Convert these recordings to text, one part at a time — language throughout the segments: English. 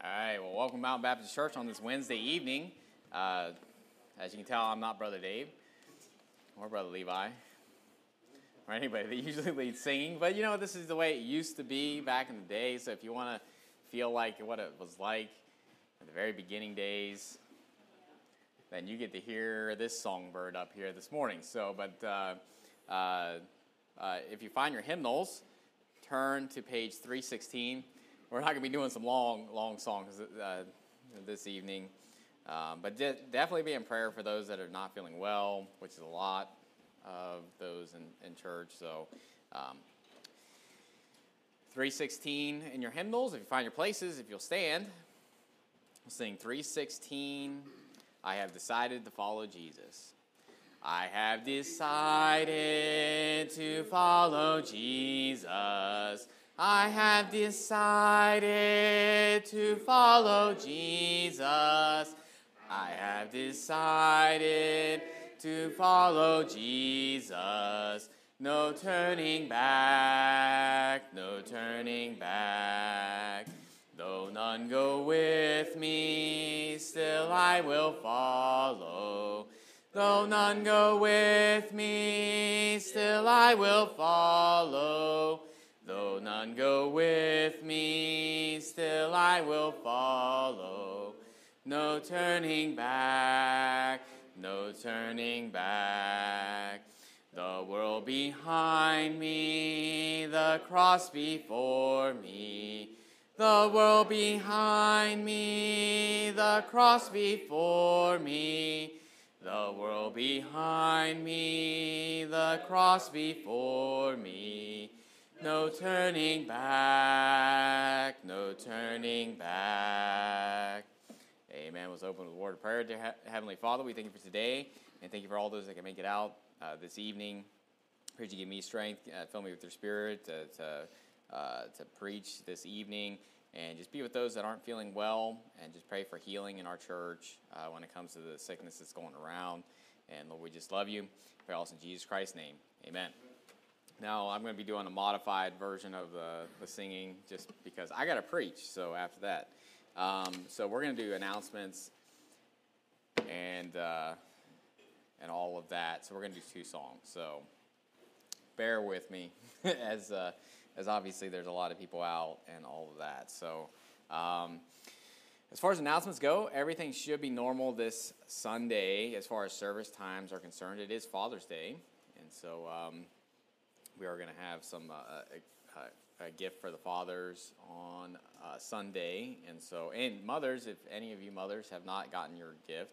All right, well, welcome to Mountain Baptist Church on this Wednesday evening. As you can tell, I'm not Brother Dave or Brother Levi or anybody that usually leads singing. But, this is the way it used to be back in the day. So if you want to feel like what it was like at the very beginning days, then you get to hear this songbird up here this morning. So, if you find your hymnals, turn to page 316. We're not going to be doing some long songs this evening, but definitely be in prayer for those that are not feeling well, which is a lot of those in church. So 316 in your hymnals, if you find your places, if you'll stand, we'll sing 316, I have decided to follow Jesus. I have decided to follow Jesus. I have decided to follow Jesus. I have decided to follow Jesus. No turning back, no turning back. Though none go with me, still I will follow. Though none go with me, still I will follow. Though none go with me, still I will follow. No turning back, no turning back. The world behind me, the cross before me. The world behind me, the cross before me. The world behind me, the cross before me. No turning back, no turning back. Amen. Let's open with a word of prayer. Dear Heavenly Father, we thank you for today, and thank you for all those that can make it out this evening. Pray that you give me strength, fill me with your spirit to preach this evening, and just be with those that aren't feeling well, and just pray for healing in our church when it comes to the sickness that's going around. And Lord, we just love you. Pray also in Jesus Christ's name. Amen. Now, I'm going to be doing a modified version of the singing just because I got to preach, so after that. So we're going to do announcements and all of that. So we're going to do 2 songs. So bear with me as obviously there's a lot of people out and all of that. So as far as announcements go, everything should be normal this Sunday as far as service times are concerned. It is Father's Day, and so we are going to have a gift for the fathers on Sunday, and mothers, if any of you mothers have not gotten your gift,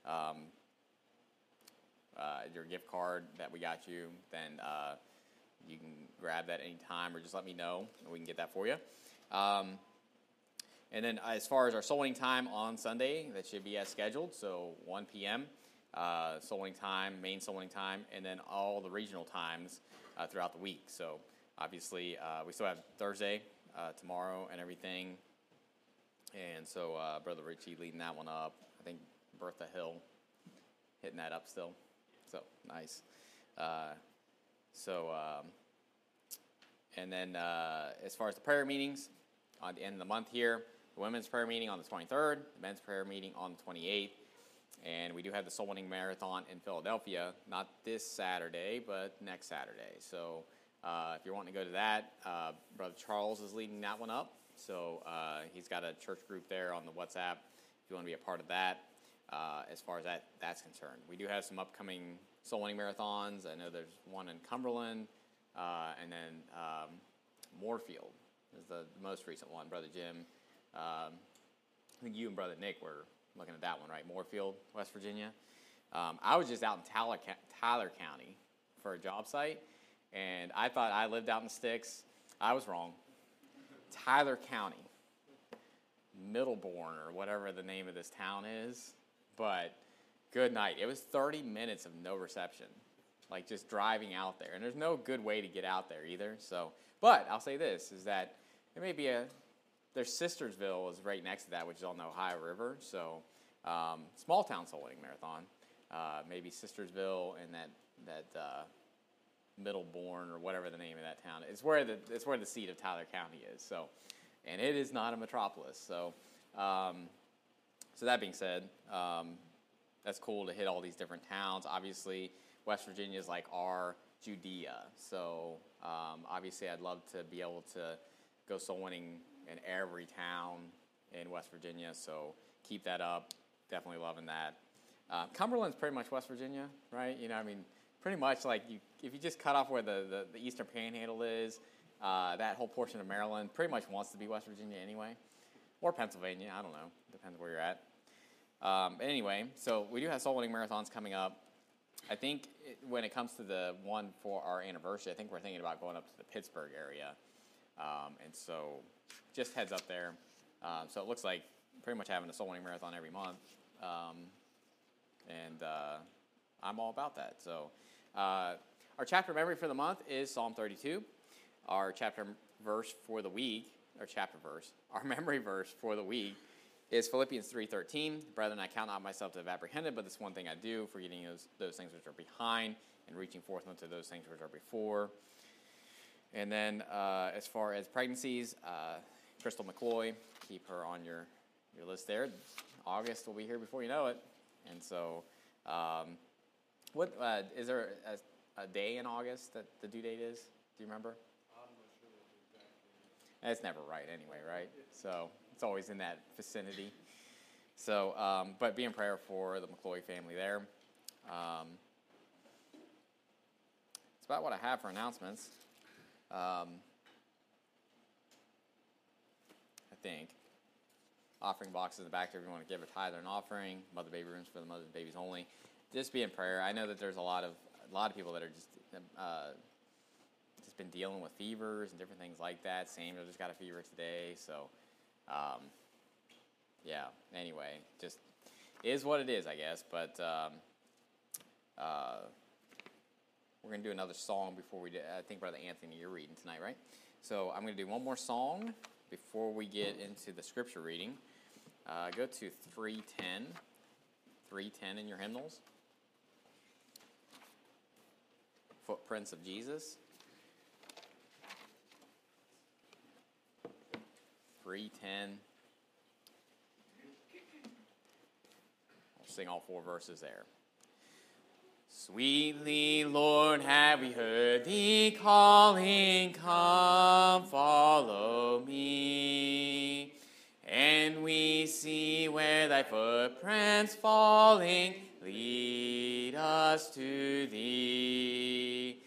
your gift card that we got you, then you can grab that anytime or just let me know and we can get that for you. And then as far as our soul winning time on Sunday, that should be as scheduled, so 1 p.m. Soul winning time, main soul winning time, and then all the regional times throughout the week. So obviously we still have Thursday, tomorrow and everything. And so Brother Richie leading that one up. I think Bertha Hill hitting that up still. So nice. And then as far as the prayer meetings, on the end of the month here, the women's prayer meeting on the 23rd, the men's prayer meeting on the 28th. And we do have the Soul Winning Marathon in Philadelphia, not this Saturday, but next Saturday. So if you're wanting to go to that, Brother Charles is leading that one up. So he's got a church group there on the WhatsApp if you want to be a part of that as far as that's concerned. We do have some upcoming Soul Winning Marathons. I know there's one in Cumberland, and then Moorfield is the most recent one. Brother Jim, I think you and Brother Nick were looking at that one, right? Moorfield, West Virginia. I was just out in Tyler County for a job site, and I thought I lived out in the sticks. I was wrong. Tyler County, Middleburn, or whatever the name of this town is. But good night. It was 30 minutes of no reception, like just driving out there. And there's no good way to get out there either. So, but I'll say this, is that there may be there's Sistersville is right next to that, which is on the Ohio River. So small town soul winning marathon. Maybe Sistersville and that Middleburn or whatever the name of that town is. It's where the seat of Tyler County is. So, and it is not a metropolis. So So that being said, that's cool to hit all these different towns. Obviously, West Virginia is like our Judea. So obviously, I'd love to be able to go soul winning in every town in West Virginia. So keep that up. Definitely loving that. Cumberland's pretty much West Virginia, right? You know, I mean, pretty much like if you just cut off where the Eastern Panhandle is, that whole portion of Maryland pretty much wants to be West Virginia anyway. Or Pennsylvania, I don't know. Depends where you're at. But anyway, so we do have soul winning marathons coming up. I think when it comes to the one for our anniversary, I think we're thinking about going up to the Pittsburgh area. And so just heads up there. So it looks like pretty much having a soul winning marathon every month. And I'm all about that. So our chapter memory for the month is Psalm 32. Our chapter verse for the week, our memory verse for the week is Philippians 3:13. Brethren, I count not myself to have apprehended, but this one thing I do, forgetting those things which are behind and reaching forth unto those things which are before. And then as far as pregnancies, Crystal McCloy, keep her on your list there. August will be here before you know it. And so what is there a day in August that the due date is? Do you remember? I'm not sure exactly. It's never right anyway, right? So it's always in that vicinity. So, but be in prayer for the McCloy family there. It's about what I have for announcements. I think. Offering boxes in the back there if you want to give a tithe or an offering. Mother baby rooms for the mothers and babies only. Just be in prayer. I know that there's a lot of people that are just been dealing with fevers and different things like that. Samuel just got a fever today, so yeah. Anyway, just is what it is, I guess. But we're gonna do another song before we do. I think Brother Anthony, you're reading tonight, right? So I'm gonna do one more song before we get into the scripture reading. Go to 310. 310 in your hymnals. Footprints of Jesus. 310. I'll sing all 4 verses there. Sweetly, Lord, have we heard thee calling, come, follow me. And we see where thy footprints falling, lead us to thee.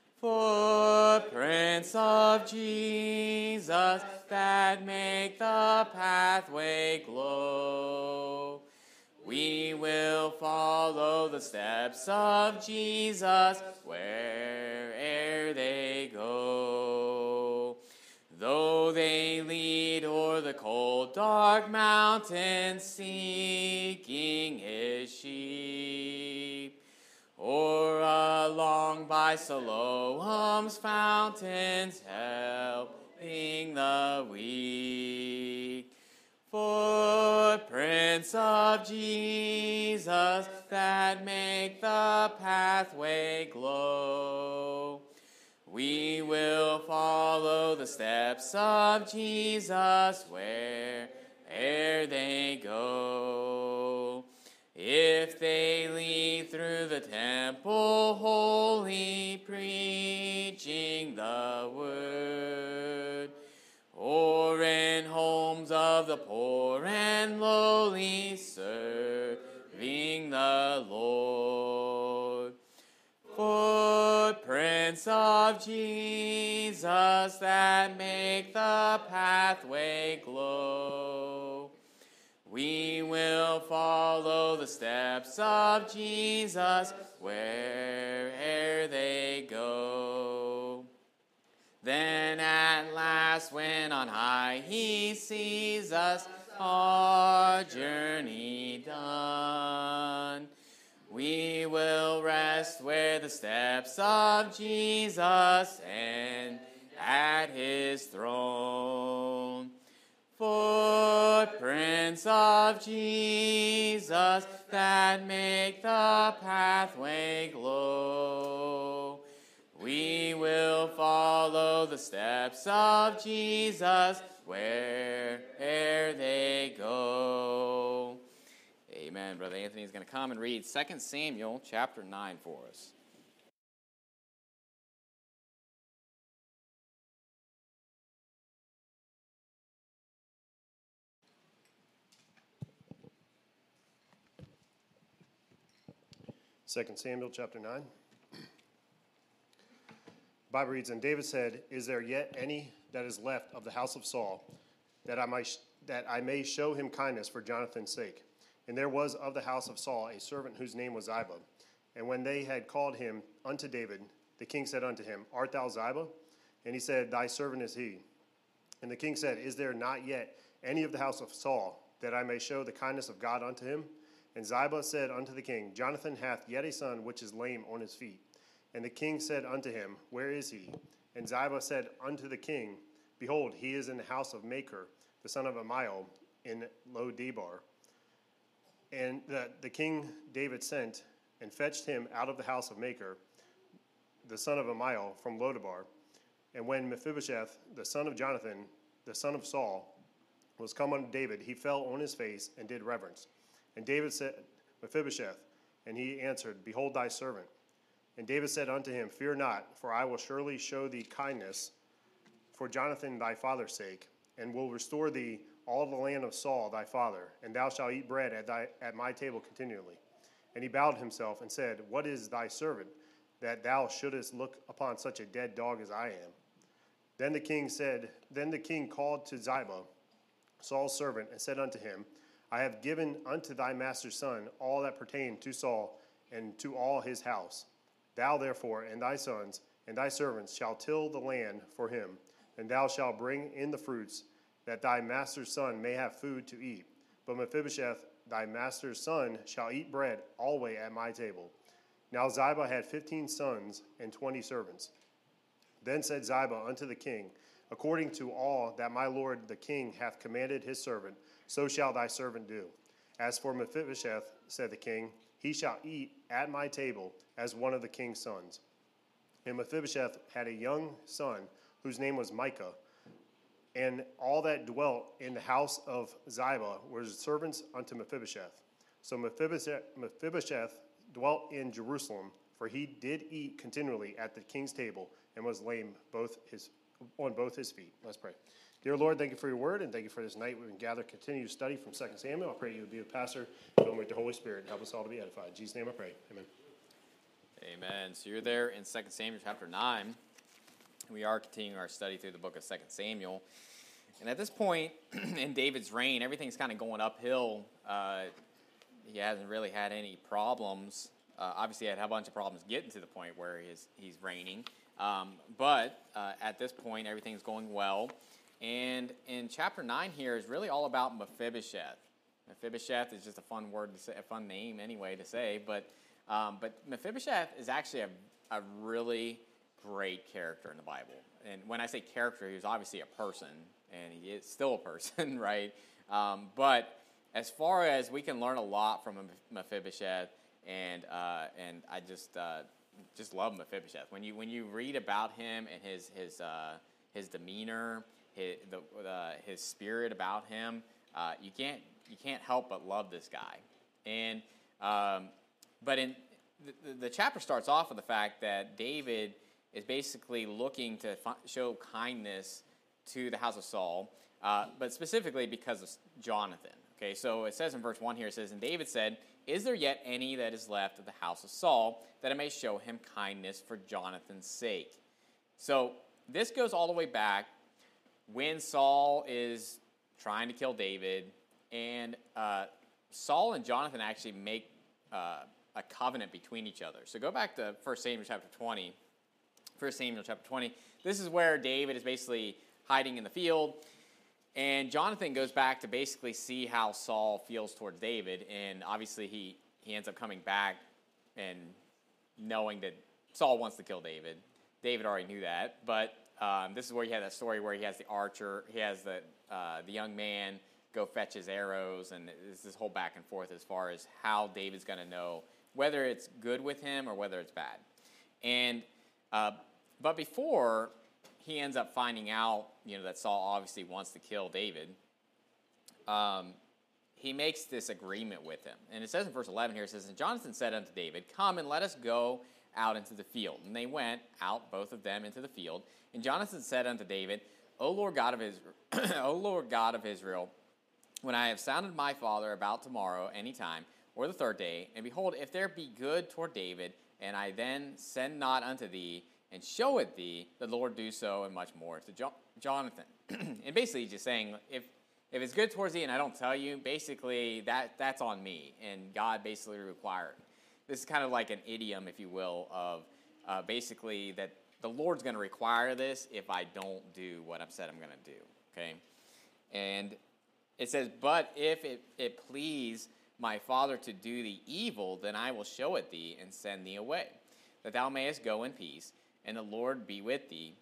Footprints of Jesus that make the pathway glow. We will follow the steps of Jesus where'er they go. Though they lead o'er the cold, dark mountains, seeking his sheep, or along by Siloam's fountains, helping the weak. Footprints of Jesus that make the pathway glow. We will follow the steps of Jesus where'er they go. If they lead through the temple holy, preaching the word, or in homes of the poor and lowly, serving the Lord. Footprints of Jesus that make the pathway glow. We will follow the steps of Jesus where'er they go. Then at last, when on high he sees us, our journey done, we will rest where the steps of Jesus end at his throne. Footprints of Jesus that make the pathway glow. We will follow the steps of Jesus where'er where they go. Amen. Brother Anthony is going to come and read 2 Samuel chapter 9 for us. Second Samuel chapter 9. The Bible reads, And David said, Is there yet any that is left of the house of Saul, that I may show him kindness for Jonathan's sake? And there was of the house of Saul a servant whose name was Ziba. And when they had called him unto David, the king said unto him, Art thou Ziba? And he said, Thy servant is he. And the king said, Is there not yet any of the house of Saul, that I may show the kindness of God unto him? And Ziba said unto the king, Jonathan hath yet a son which is lame on his feet. And the king said unto him, Where is he? And Ziba said unto the king, Behold, he is in the house of Machir, the son of Amiel, in Lo-debar. And the king David sent and fetched him out of the house of Machir, the son of Amiel, from Lo-debar. And when Mephibosheth, the son of Jonathan, the son of Saul, was come unto David, he fell on his face and did reverence. And David said, Mephibosheth, and he answered, Behold thy servant. And David said unto him, Fear not, for I will surely show thee kindness for Jonathan thy father's sake, and will restore thee all the land of Saul thy father, and thou shalt eat bread at my table continually. And he bowed himself and said, What is thy servant, that thou shouldest look upon such a dead dog as I am? Then the king called to Ziba, Saul's servant, and said unto him, I have given unto thy master's son all that pertained to Saul and to all his house. Thou therefore and thy sons and thy servants shall till the land for him, and thou shalt bring in the fruits, that thy master's son may have food to eat. But Mephibosheth, thy master's son, shall eat bread alway at my table. Now Ziba had 15 sons and 20 servants. Then said Ziba unto the king, According to all that my lord the king hath commanded his servant, so shall thy servant do. As for Mephibosheth, said the king, he shall eat at my table as one of the king's sons. And Mephibosheth had a young son whose name was Micah. And all that dwelt in the house of Ziba were servants unto Mephibosheth. So Mephibosheth dwelt in Jerusalem, for he did eat continually at the king's table, and was lame on both his feet. Let's pray. Dear Lord, thank you for your word, and thank you for this night we can gather, continue to study from 2 Samuel. I pray you would be a pastor, fill me with the Holy Spirit, and help us all to be edified. In Jesus' name I pray. Amen. Amen. So you're there in 2 Samuel chapter 9. We are continuing our study through the book of 2 Samuel. And at this point in David's reign, everything's kind of going uphill. He hasn't really had any problems. Obviously, he had a bunch of problems getting to the point where he's reigning. But at this point, everything's going well. And in chapter 9 here is really all about Mephibosheth. Mephibosheth is just a fun word to say, a fun name anyway to say. But Mephibosheth is actually a really great character in the Bible. And when I say character, he was obviously a person, and he is still a person, right? But as far as we can learn a lot from Mephibosheth, and I just love Mephibosheth. When you read about him and his demeanor, his spirit about him, you can't help but love this guy. And but in the chapter starts off with the fact that David is basically looking to show kindness to the house of Saul, but specifically because of Jonathan. Okay, so it says in verse 1 here, it says, And David said, Is there yet any that is left of the house of Saul, that I may show him kindness for Jonathan's sake? So this goes all the way back when Saul is trying to kill David, and Saul and Jonathan actually make a covenant between each other. So go back to 1 Samuel chapter 20. 1 Samuel chapter 20. This is where David is basically hiding in the field, and Jonathan goes back to basically see how Saul feels towards David, and obviously he ends up coming back and knowing that Saul wants to kill David. David already knew that, but this is where you have that story where he has the archer, he has the young man go fetch his arrows, and it's this whole back and forth as far as how David's going to know whether it's good with him or whether it's bad. And but before he ends up finding out, that Saul obviously wants to kill David, he makes this agreement with him. And it says in verse 11 here, it says, "And Jonathan said unto David, Come and let us go out into the field. And they went out, both of them, into the field. And Jonathan said unto David, O Lord God of Israel, O Lord God of Israel, when I have sounded my father about tomorrow any time, or the third day, and behold, if there be good toward David, and I then send not unto thee, and show it thee, the Lord do so, and much more to Jonathan." And basically just saying, if it's good towards thee and I don't tell you, basically that's on me, and God basically required. This is kind of like an idiom, if you will, of basically that the Lord's going to require this if I don't do what I've said I'm going to do, okay? And it says, "But if it please my father to do thee evil, then I will show it thee and send thee away, that thou mayest go in peace, and the Lord be with thee,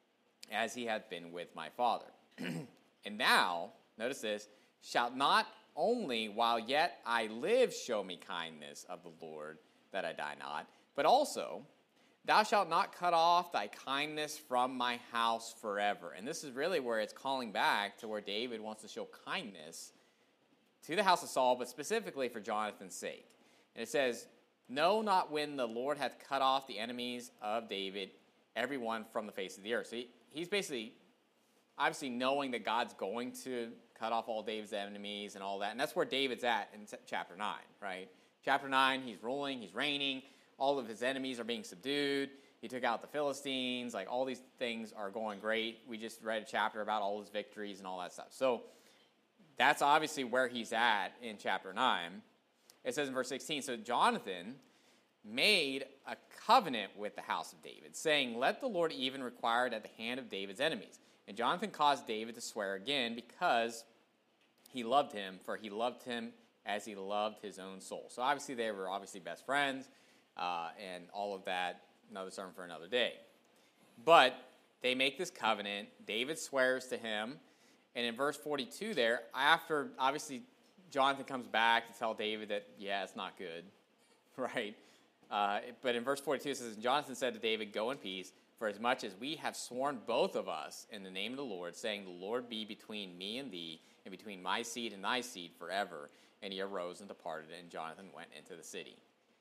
as he hath been with my father. And now," notice this, "shalt not only while yet I live show me kindness of the Lord, that I die not, but also thou shalt not cut off thy kindness from my house forever." And this is really where it's calling back to where David wants to show kindness to the house of Saul, but specifically for Jonathan's sake. And it says, "No, not when the Lord hath cut off the enemies of David, every one from the face of the earth." So he's basically, obviously knowing that God's going to cut off all David's enemies and all that. And that's where David's at in chapter 9, right? Chapter 9, he's ruling, he's reigning. All of his enemies are being subdued. He took out the Philistines. Like, all these things are going great. We just read a chapter about all his victories and all that stuff. So that's obviously where he's at in chapter 9. It says in verse 16, "So Jonathan made a covenant with the house of David, saying, Let the Lord even require it at the hand of David's enemies. And Jonathan caused David to swear again, because he loved him, for he loved him as he loved his own soul." So obviously they were best friends, and all of that, another sermon for another day. But they make this covenant. David swears to him. And in verse 42 there, after, obviously, Jonathan comes back to tell David that, yeah, it's not good, right? But in verse 42 it says, "And Jonathan said to David, Go in peace, for as much as we have sworn both of us in the name of the Lord, saying, The Lord be between me and thee, and between my seed and thy seed forever. And he arose and departed, and Jonathan went into the city."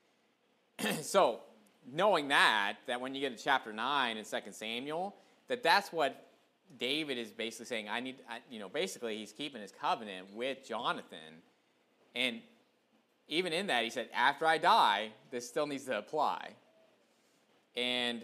So, knowing that when you get to chapter 9 in 2 Samuel, that's what David is basically saying, basically he's keeping his covenant with Jonathan. And even in that, he said, after I die, this still needs to apply. And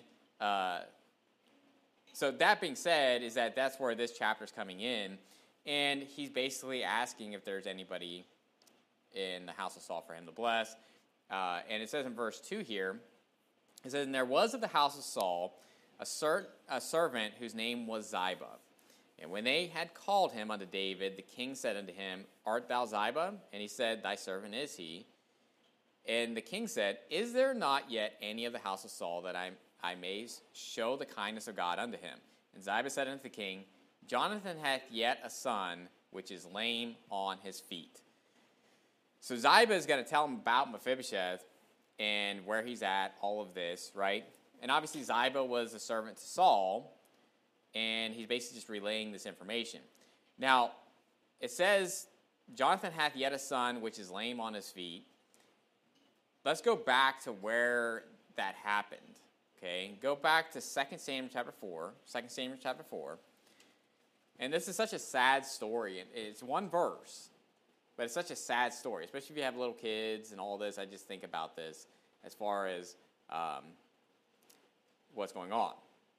so that being said, is that's where this chapter is coming in. And he's basically asking if there's anybody in the house of Saul for him to bless. And it says in verse 2 here, it says, "And there was of the house of Saul a servant whose name was Ziba. And when they had called him unto David, the king said unto him, Art thou Ziba? And he said, Thy servant is he. And the king said, Is there not yet any of the house of Saul that I may show the kindness of God unto him? And Ziba said unto the king, Jonathan hath yet a son, which is lame on his feet." So Ziba is going to tell him about Mephibosheth and where he's at, all of this, right? And obviously Ziba was a servant to Saul, and he's basically just relaying this information. Now, it says, Jonathan hath yet a son, which is lame on his feet. Let's go back to where that happened, okay? Go back to 2 Samuel chapter 4, 2 Samuel chapter 4. And this is such a sad story. It's one verse, but it's such a sad story, especially if you have little kids and all this. I just think about this as far as what's going on.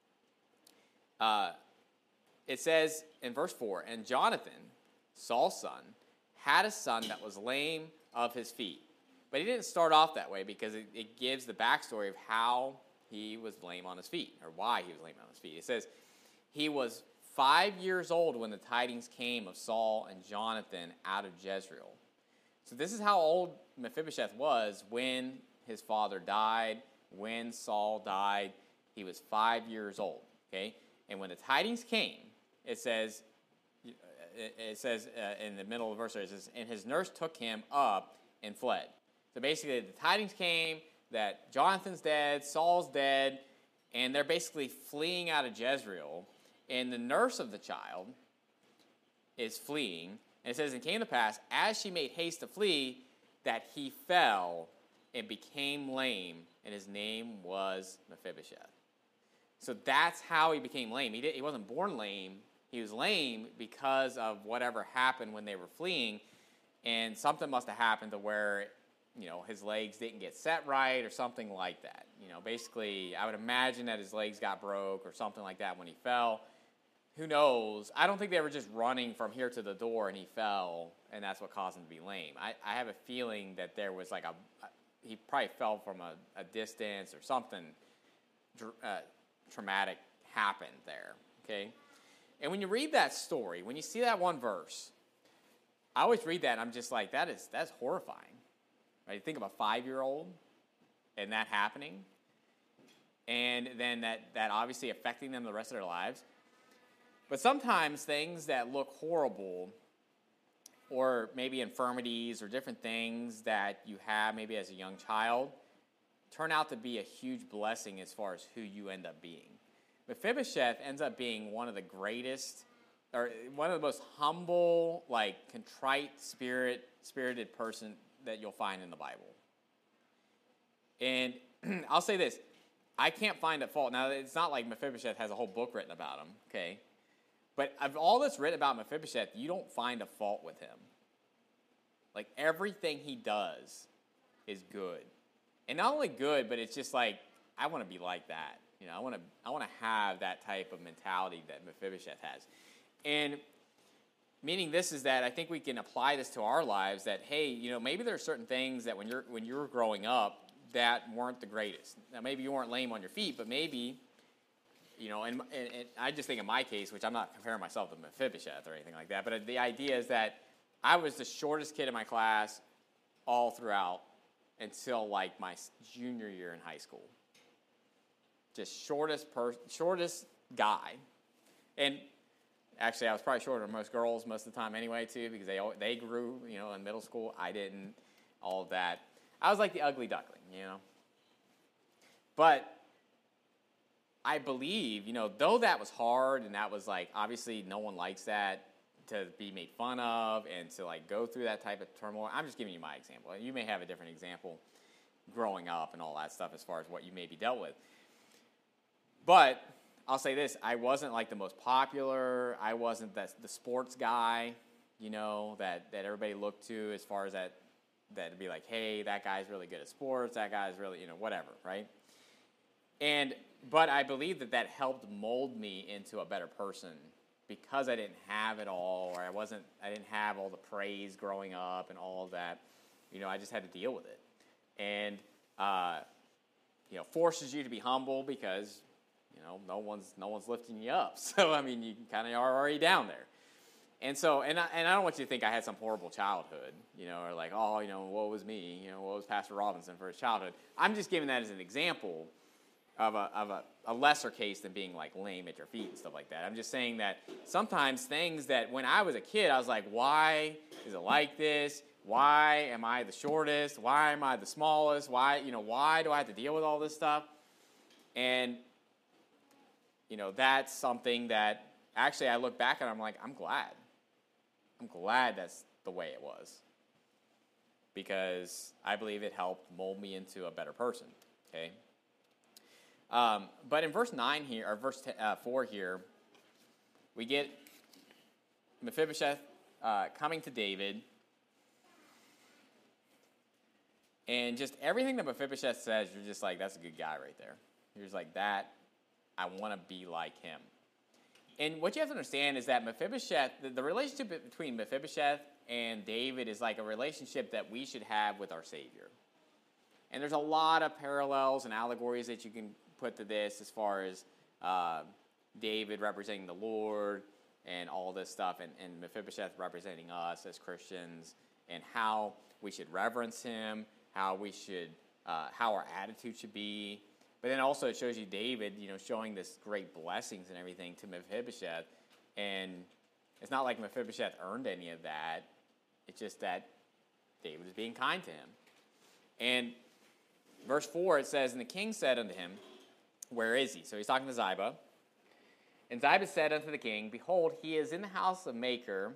It says in verse 4, "And Jonathan, Saul's son, had a son that was lame of his feet." But he didn't start off that way, because it gives the backstory of how he was lame on his feet, or why he was lame on his feet. It says, "He was 5 years old when the tidings came of Saul and Jonathan out of Jezreel." So this is how old Mephibosheth was when his father died, when Saul died. He was 5 years old, okay? And when the tidings came, it says in the middle of the verse, it says, "And his nurse took him up and fled." So basically, the tidings came that Jonathan's dead, Saul's dead, and they're basically fleeing out of Jezreel. And the nurse of the child is fleeing, And it says, and it came to pass, as she made haste to flee, that he fell and became lame, and his name was Mephibosheth. So that's how he became lame. He wasn't born lame. He was lame because of whatever happened when they were fleeing, and something must have happened to where, his legs didn't get set right or something like that. Basically, I would imagine that his legs got broke or something like that when he fell. Who knows? I don't think they were just running from here to the door and he fell, and that's what caused him to be lame. I have a feeling that there was he probably fell from a distance or something traumatic happened there, okay? And when you read that story, when you see that one verse, I always read that and I'm just like, that's horrifying. Right? Think of a 5-year-old and that happening, and then that obviously affecting them the rest of their lives. But sometimes things that look horrible, or maybe infirmities or different things that you have maybe as a young child, turn out to be a huge blessing as far as who you end up being. Mephibosheth ends up being one of the greatest, or one of the most humble, contrite spirited person that you'll find in the Bible. And I'll say this, I can't find a fault. Now, it's not like Mephibosheth has a whole book written about him, okay? But of all that's written about Mephibosheth, you don't find a fault with him. Everything he does is good. And not only good, but it's just I want to be like that. I want to have that type of mentality that Mephibosheth has. And meaning this is that I think we can apply this to our lives that, hey, maybe there are certain things that when you were growing up that weren't the greatest. Now, maybe you weren't lame on your feet, but maybe, and I just think in my case, which I'm not comparing myself to Mephibosheth or anything like that, but the idea is that I was the shortest kid in my class all throughout until my junior year in high school. Just shortest guy. And actually, I was probably shorter than most girls most of the time anyway, too, because they grew, in middle school. I didn't, all of that. I was like the ugly duckling, But I believe, though that was hard and that was obviously no one likes that, to be made fun of and to go through that type of turmoil. I'm just giving you my example. You may have a different example growing up and all that stuff as far as what you maybe dealt with. But I'll say this, I wasn't the most popular. I wasn't the sports guy, that everybody looked to as far as that'd be hey, that guy's really good at sports. That guy's really, whatever, right? But I believe that helped mold me into a better person because I didn't have it all, or I didn't have all the praise growing up and all of that. I just had to deal with it. And, forces you to be humble because, no one's lifting you up. So, you kind of are already down there. And so, and I don't want you to think I had some horrible childhood, or woe was me, woe was Pastor Robinson for his childhood. I'm just giving that as an example of a lesser case than being lame at your feet and stuff like that. I'm just saying that sometimes things that when I was a kid, I was why is it like this? Why am I the shortest? Why am I the smallest? Why do I have to deal with all this stuff? And, that's something that actually I look back and I'm I'm glad. I'm glad that's the way it was. Because I believe it helped mold me into a better person, okay? But in verse 9 here, or verse 4 here, we get Mephibosheth coming to David. And just everything that Mephibosheth says, you're just that's a good guy right there. You're just that, I want to be like him. And what you have to understand is that Mephibosheth, the relationship between Mephibosheth and David is a relationship that we should have with our Savior. And there's a lot of parallels and allegories that you can put to this as far as David representing the Lord and all this stuff, and Mephibosheth representing us as Christians, and how we should reverence him, how our attitude should be. But then also it shows you David, showing this great blessings and everything to Mephibosheth. And it's not like Mephibosheth earned any of that. It's just that David was being kind to him. And verse 4, it says, and the king said unto him, where is he? So he's talking to Ziba. And Ziba said unto the king, behold, he is in the house of Machir,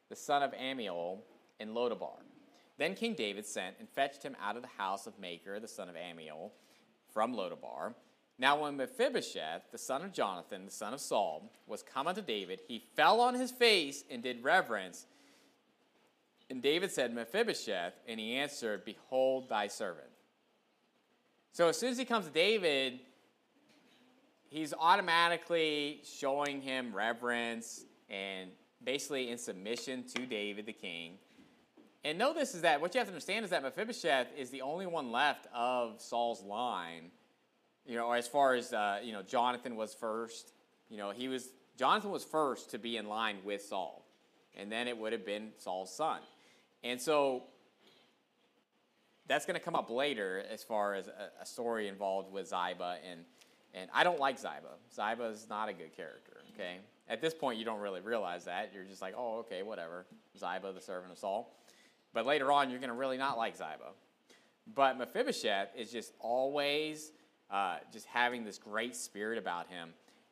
the son of Amiel, in Lodabar. Then King David sent and fetched him out of the house of Machir, the son of Amiel, from Lodabar. Now when Mephibosheth, the son of Jonathan, the son of Saul, was come unto David, he fell on his face and did reverence. And David said, Mephibosheth, and he answered, Behold thy servant. So as soon as he comes to David, he's automatically showing him reverence and basically in submission to David the king. And notice is that what you have to understand is that Mephibosheth is the only one left of Saul's line. Or as far as Jonathan was first. Jonathan was first to be in line with Saul, and then it would have been Saul's son. And so that's going to come up later as far as a story involved with Ziba, and I don't like Ziba. Ziba is not a good character, okay? At this point, you don't really realize that. You're just like, oh, okay, whatever. Ziba, the servant of Saul. But later on, you're going to really not like Ziba. But Mephibosheth is just always just having this great spirit about him.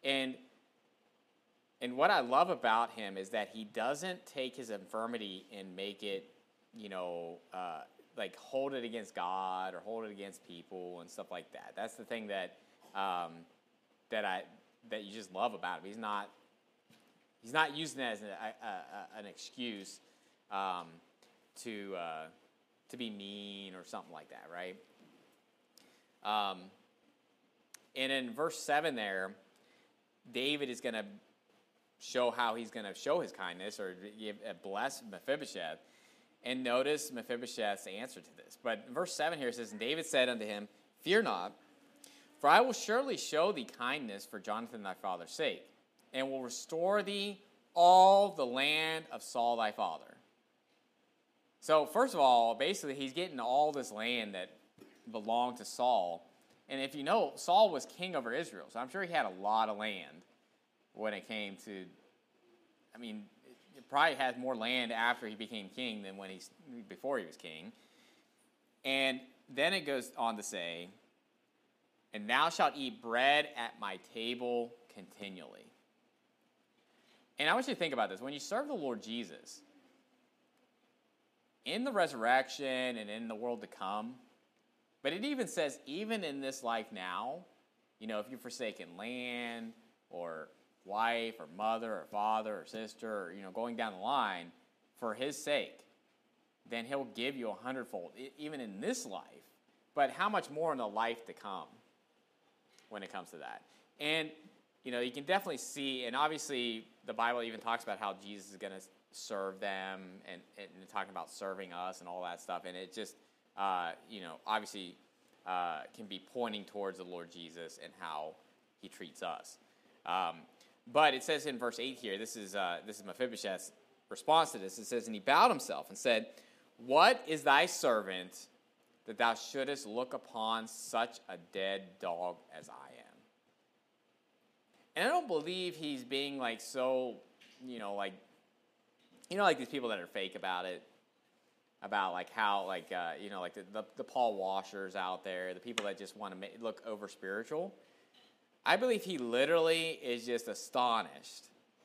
And what I love about him is that he doesn't take his infirmity and make it, like hold it against God or hold it against people and stuff like that. That's the thing that you just love about him. He's not using it as an excuse to be mean or something like that, right? And in verse 7 there, David is going to show how he's going to show his kindness or bless Mephibosheth. And notice Mephibosheth's answer to this. But in verse 7 here it says, And David said unto him, Fear not, for I will surely show thee kindness for Jonathan thy father's sake, and will restore thee all the land of Saul thy father. So first of all, basically he's getting all this land that belonged to Saul. And if you know, Saul was king over Israel, so I'm sure he had a lot of land when it came to, it probably had more land after he became king than before he was king. And then it goes on to say, And thou shalt eat bread at my table continually. And I want you to think about this. When you serve the Lord Jesus, in the resurrection and in the world to come, but it even says, even in this life now, if you've forsaken land or wife or mother or father or sister or, going down the line for his sake, then he'll give you 100-fold, even in this life. But how much more in the life to come when it comes to that? And, you can definitely see, and obviously the Bible even talks about how Jesus is going to serve them and talking about serving us and all that stuff. And it just, obviously can be pointing towards the Lord Jesus and how he treats us. But it says in verse 8 here, this is Mephibosheth's response to this. It says, And he bowed himself and said, What is thy servant that thou shouldest look upon such a dead dog as I am? And I don't believe he's being like so, like these people that are fake about it, about like how like the Paul Washers out there, the people that just want to look over spiritual. I believe he literally is just astonished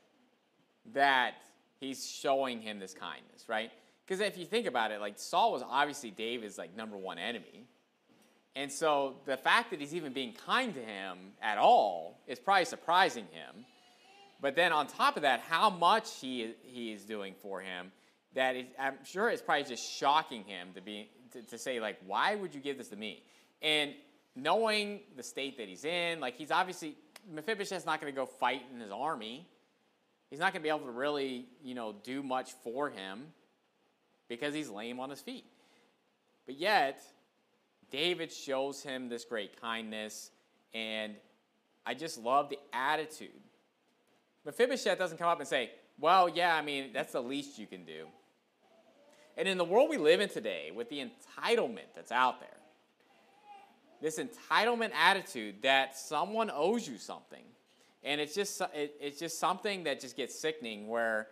that he's showing him this kindness, right? Because if you think about it, like Saul was obviously David's like number one enemy. And so the fact that he's even being kind to him at all is probably surprising him. But then on top of that, how much he is doing for him, I'm sure it's probably just shocking him to say, like, why would you give this to me? And knowing the state that he's in, like he's obviously, Mephibosheth's not going to go fight in his army. He's not going to be able to really, do much for him because he's lame on his feet. But yet, David shows him this great kindness, and I just love the attitude. Mephibosheth doesn't come up and say, well, yeah, that's the least you can do. And in the world we live in today, with the entitlement that's out there, this entitlement attitude that someone owes you something, and it's just something that just gets sickening where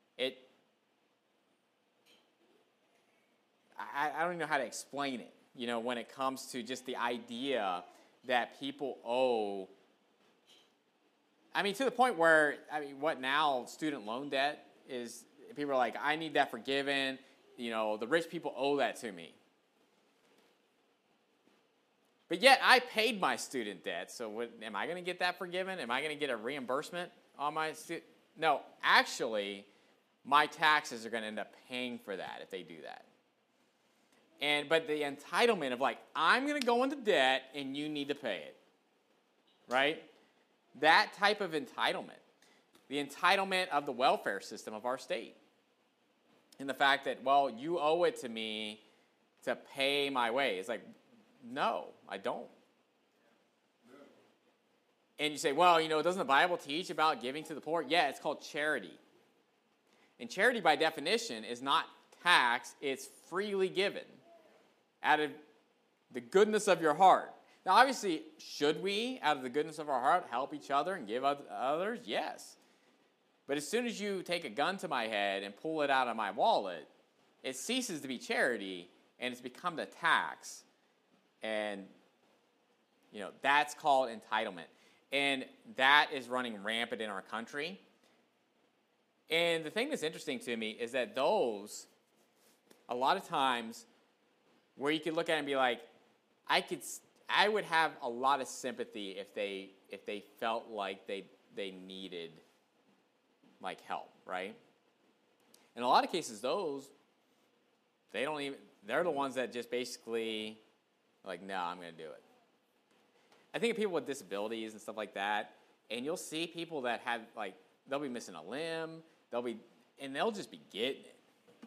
I don't even know how to explain it, when it comes to just the idea that people owe. To the point where, what now, student loan debt is people are like, I need that forgiven. The rich people owe that to me. But yet I paid my student debt, so am I going to get that forgiven? Am I going to get a reimbursement on my student? No, actually, my taxes are going to end up paying for that if they do that. But the entitlement of like, I'm going to go into debt and you need to pay it, right? That type of entitlement, the entitlement of the welfare system of our state, and the fact that, well, you owe it to me to pay my way. It's like, no, I don't. And you say, well, doesn't the Bible teach about giving to the poor? Yeah, it's called charity. And charity, by definition, is not tax. It's freely given out of the goodness of your heart. Now, obviously, should we, out of the goodness of our heart, help each other and give others? Yes. But as soon as you take a gun to my head and pull it out of my wallet, it ceases to be charity, and it's become the tax. And, that's called entitlement. And that is running rampant in our country. And the thing that's interesting to me is that those, a lot of times, where you could look at it and be like, I would have a lot of sympathy if they felt like they needed like help, right? In a lot of cases, they're the ones that just basically like, no, I'm going to do it. I think of people with disabilities and stuff like that, and you'll see people that have like, they'll be missing a limb, they'll just be getting it.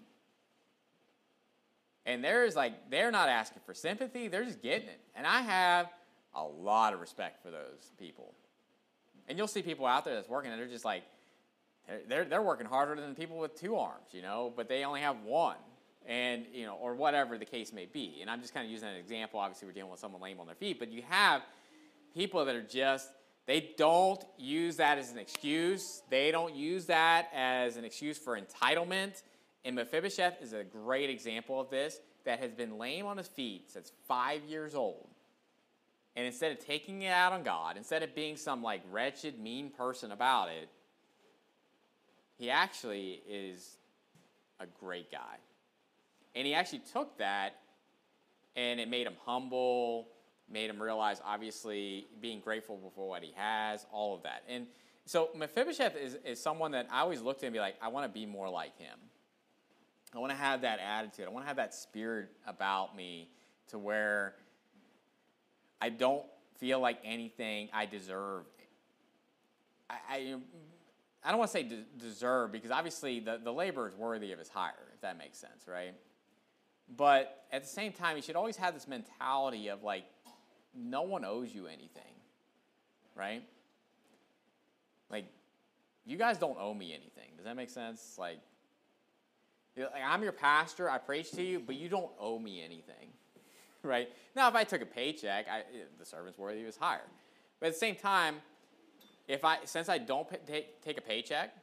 And they're not asking for sympathy, they're just getting it. And I have a lot of respect for those people. And you'll see people out there that's working, and they're just like, they're working harder than people with two arms, but they only have one, and, or whatever the case may be. And I'm just kind of using an example. Obviously, we're dealing with someone lame on their feet, but you have people that are just, they don't use that as an excuse. They don't use that as an excuse for entitlement. And Mephibosheth is a great example of this, that has been lame on his feet since 5 years old. And instead of taking it out on God, instead of being some like wretched, mean person about it, he actually is a great guy. And he actually took that, and it made him humble, made him realize, obviously, being grateful for what he has, all of that. And so Mephibosheth is someone that I always look to and be like, I want to be more like him. I want to have that attitude. I want to have that spirit about me to where I don't feel like anything I deserve. I don't want to say deserve, because obviously the labor is worthy of his hire, if that makes sense, right? But at the same time, you should always have this mentality of like, no one owes you anything, right? Like, you guys don't owe me anything. Does that make sense? Like, I'm your pastor, I preach to you, but you don't owe me anything, right? Now, if I took a paycheck, the servant's worthy of his hire. But at the same time, since I don't take a paycheck,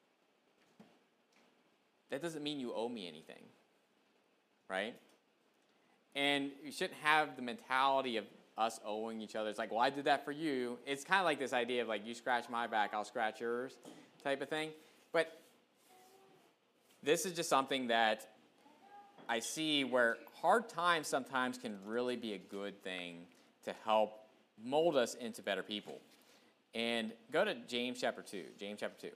that doesn't mean you owe me anything, right? And you shouldn't have the mentality of us owing each other. It's like, well, I did that for you. It's kind of like this idea of like, you scratch my back, I'll scratch yours type of thing. But this is just something that I see where hard times sometimes can really be a good thing to help mold us into better people. And go to James chapter 2. James chapter 2.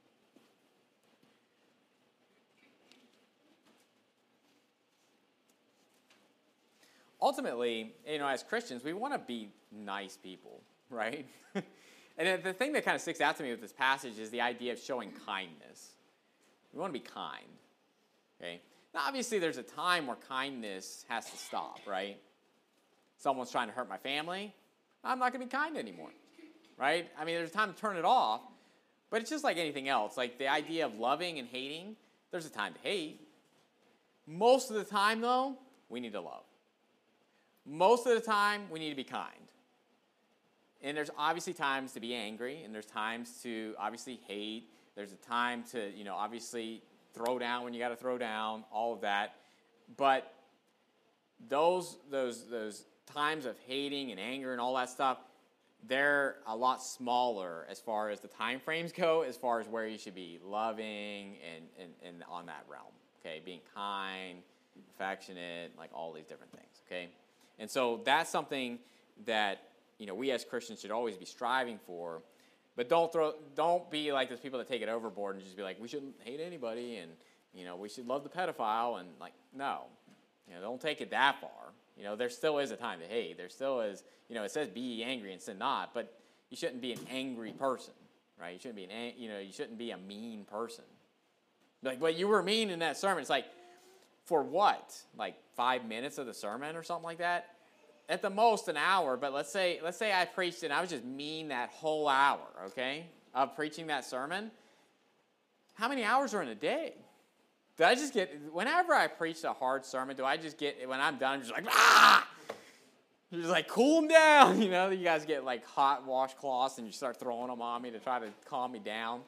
Ultimately, as Christians, we want to be nice people, right? And the thing that kind of sticks out to me with this passage is the idea of showing kindness. We want to be kind, okay? Now, obviously, there's a time where kindness has to stop, right? Someone's trying to hurt my family, I'm not going to be kind anymore, right? I mean, there's a time to turn it off, but it's just like anything else. Like the idea of loving and hating, there's a time to hate. Most of the time, though, we need to love. Most of the time, we need to be kind. And there's obviously times to be angry, and there's times to obviously hate. There's a time to, obviously throw down when you got to throw down, all of that. But those times of hating and anger and all that stuff, they're a lot smaller as far as the time frames go, as far as where you should be loving and on that realm, okay? Being kind, affectionate, like all these different things, okay? And so that's something that, we as Christians should always be striving for, but don't be like those people that take it overboard and just be like, we shouldn't hate anybody and, we should love the pedophile and like, no. Don't take it that far. There still is a time to hate. There still is, it says be ye angry and sin not, but you shouldn't be an angry person, right? You shouldn't be you shouldn't be a mean person. Like, but you were mean in that sermon. It's like, for what? Like 5 minutes of the sermon or something like that? At the most an hour, but let's say I preached and I was just mean that whole hour, okay, of preaching that sermon. How many hours are in a day? Do I just get, whenever I preach a hard sermon, do I just get, when I'm done, I'm just like, You're just like, cool them down, You guys get like hot washcloths and you start throwing them on me to try to calm me down.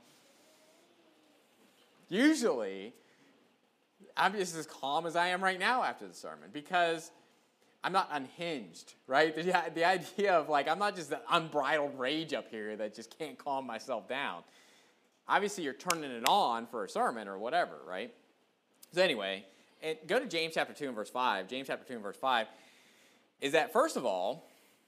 Usually, I'm just as calm as I am right now after the sermon because I'm not unhinged, right? The idea of like, I'm not just the unbridled rage up here that just can't calm myself down. Obviously, you're turning it on for a sermon or whatever, right? So anyway, and go to James chapter 2 and verse 5. James chapter 2 and verse 5 is that, first of all,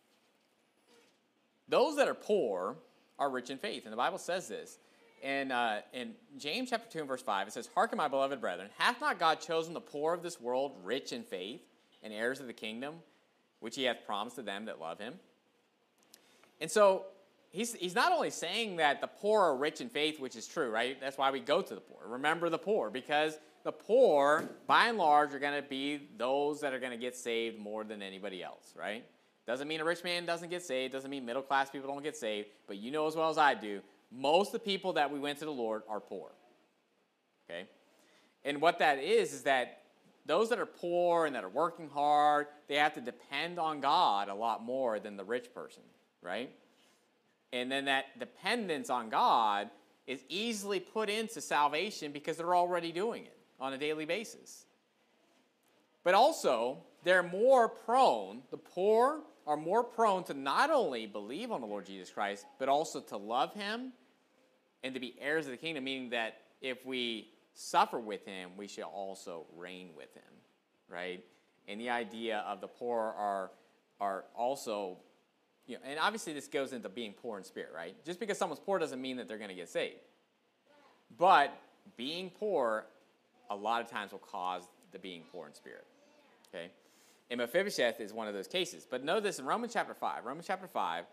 those that are poor are rich in faith. And the Bible says this. And in James chapter 2 and verse 5, it says, Hearken, my beloved brethren, hath not God chosen the poor of this world rich in faith and heirs of the kingdom, which he hath promised to them that love him? And so he's not only saying that the poor are rich in faith, which is true, right? That's why we go to the poor. Remember the poor, because the poor, by and large, are going to be those that are going to get saved more than anybody else, right? Doesn't mean a rich man doesn't get saved. Doesn't mean middle-class people don't get saved. But you know as well as I do, most of the people that we went to the Lord are poor, okay? And what that is that those that are poor and that are working hard, they have to depend on God a lot more than the rich person, right? And then that dependence on God is easily put into salvation because they're already doing it on a daily basis. But also, they're more prone, the poor are more prone to not only believe on the Lord Jesus Christ, but also to love him and to be heirs of the kingdom, meaning that if we suffer with him, we shall also reign with him, right? And the idea of the poor are also, and obviously this goes into being poor in spirit, right? Just because someone's poor doesn't mean that they're going to get saved. But being poor a lot of times will cause the being poor in spirit, okay? And Mephibosheth is one of those cases. But know this in Romans chapter 5. Romans chapter 5,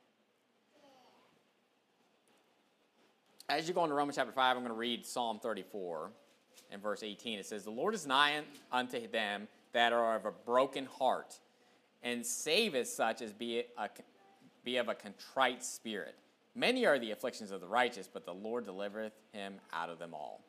as you go into Romans chapter 5, I'm going to read Psalm 34 and verse 18. It says, The Lord is nigh unto them that are of a broken heart, and saveth such as be of a contrite spirit. Many are the afflictions of the righteous, but the Lord delivereth him out of them all.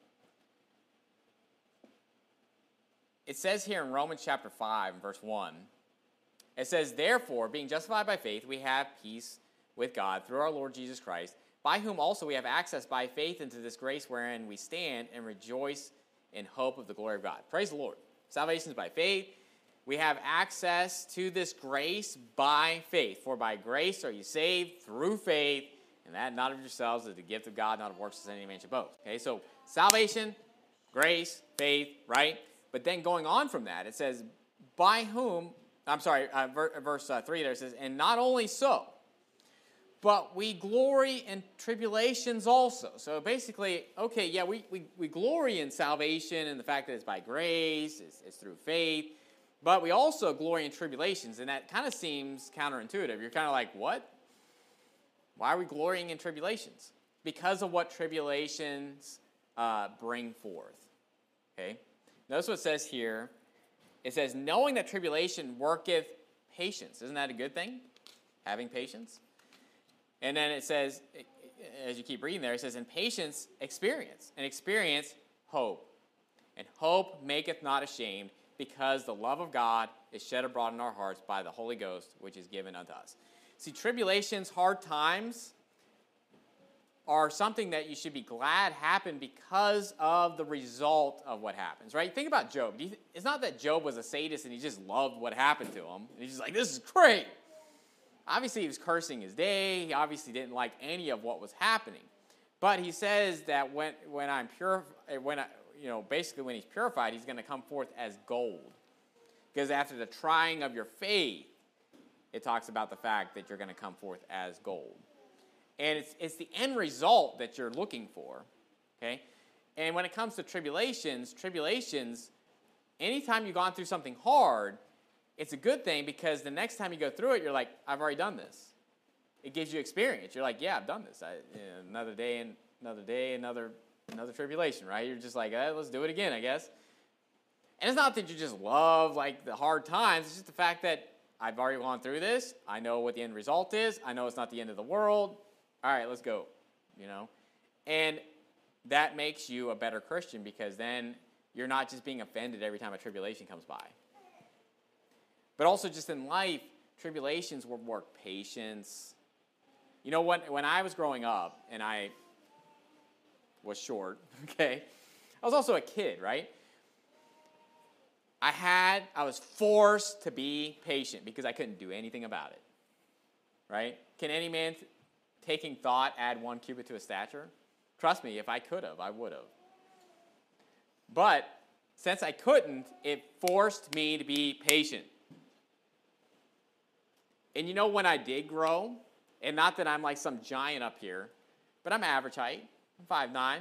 It says here in Romans chapter 5, verse 1, it says, Therefore, being justified by faith, we have peace with God through our Lord Jesus Christ, by whom also we have access by faith into this grace wherein we stand and rejoice in hope of the glory of God. Praise the Lord. Salvation is by faith. We have access to this grace by faith. For by grace are you saved through faith, and that not of yourselves is the gift of God, not of works, as any man should boast. Okay, so salvation, grace, faith, right? But then going on from that, it says, by whom, verse 3 there says, and not only so, but we glory in tribulations also. So basically, okay, yeah, we glory in salvation and the fact that it's by grace, it's through faith, but we also glory in tribulations, and that kind of seems counterintuitive. You're kind of like, what? Why are we glorying in tribulations? Because of what tribulations bring forth, okay? Notice what it says here. It says, knowing that tribulation worketh patience. Isn't that a good thing? Having patience. And then it says, as you keep reading there, it says, and patience, experience. And experience, hope. And hope maketh not ashamed, because the love of God is shed abroad in our hearts by the Holy Ghost, which is given unto us. See, tribulations, hard times, are something that you should be glad happened because of the result of what happens, right? Think about Job. It's not that Job was a sadist and he just loved what happened to him. And he's just like, this is great. obviously he was cursing his day. He obviously didn't like any of what was happening. But he says that when he's purified, he's going to come forth as gold. Because after the trying of your faith, it talks about the fact that you're going to come forth as gold. And it's the end result that you're looking for, okay? And when it comes to tribulations, anytime you've gone through something hard, it's a good thing because the next time you go through it, you're like, I've already done this. It gives you experience. You're like, yeah, I've done this. Another day, another tribulation, right? You're just like, let's do it again, I guess. And it's not that you just love like the hard times. It's just the fact that I've already gone through this. I know what the end result is. I know it's not the end of the world. All right, let's go, And that makes you a better Christian because then you're not just being offended every time a tribulation comes by. But also just in life, tribulations will work patience. When I was growing up and I was short, okay, I was also a kid, right? I was forced to be patient because I couldn't do anything about it, right? Can any man taking thought add 1 cubit to his stature? Trust me, if I could have, I would have. But since I couldn't, it forced me to be patient. And when I did grow, and not that I'm like some giant up here, but I'm average height, I'm 5'9".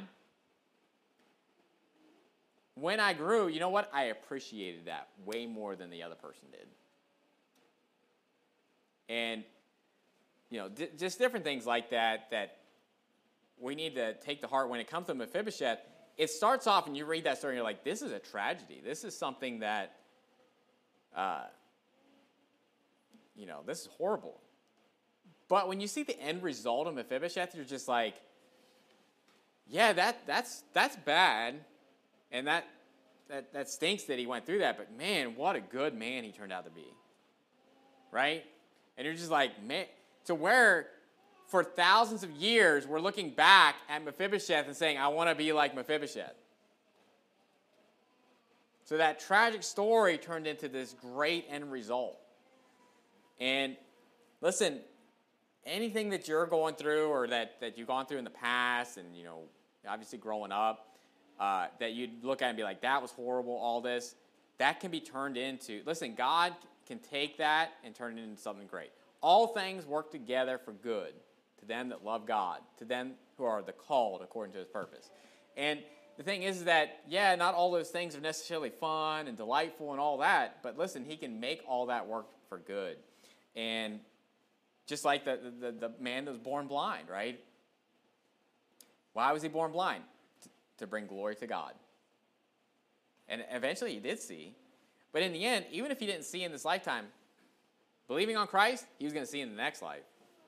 When I grew, you know what? I appreciated that way more than the other person did. And, just different things like that we need to take to heart when it comes to Mephibosheth. It starts off and you read that story and you're like, this is a tragedy. This is something that, this is horrible. But when you see the end result of Mephibosheth, you're just like, yeah, that's bad. And that stinks that he went through that. But man, what a good man he turned out to be. Right? And you're just like, man, to where for thousands of years we're looking back at Mephibosheth and saying, I want to be like Mephibosheth. So that tragic story turned into this great end result. And listen, anything that you're going through or that you've gone through in the past and, obviously growing up, that you'd look at and be like, that was horrible, all this, that can be turned into, listen, God can take that and turn it into something great. All things work together for good to them that love God, to them who are the called according to his purpose. And the thing is that, yeah, not all those things are necessarily fun and delightful and all that, but listen, he can make all that work for good. And just like the man that was born blind, right? Why was he born blind? To bring glory to God. And eventually he did see. But in the end, even if he didn't see in this lifetime, believing on Christ, he was going to see in the next life.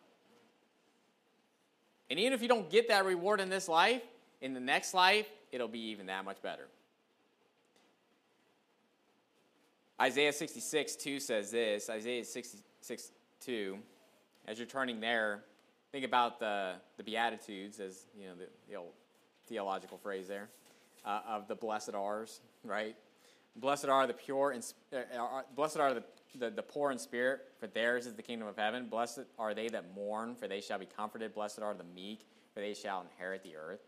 And even if you don't get that reward in this life, in the next life, it'll be even that much better. Isaiah 66:2 says this. Isaiah 66:2. As you're turning there, think about the Beatitudes, as the old theological phrase there, of the blessed are's, right? Blessed are the pure, and blessed are the poor in spirit, for theirs is the kingdom of heaven. Blessed are they that mourn, for they shall be comforted. Blessed are the meek, for they shall inherit the earth.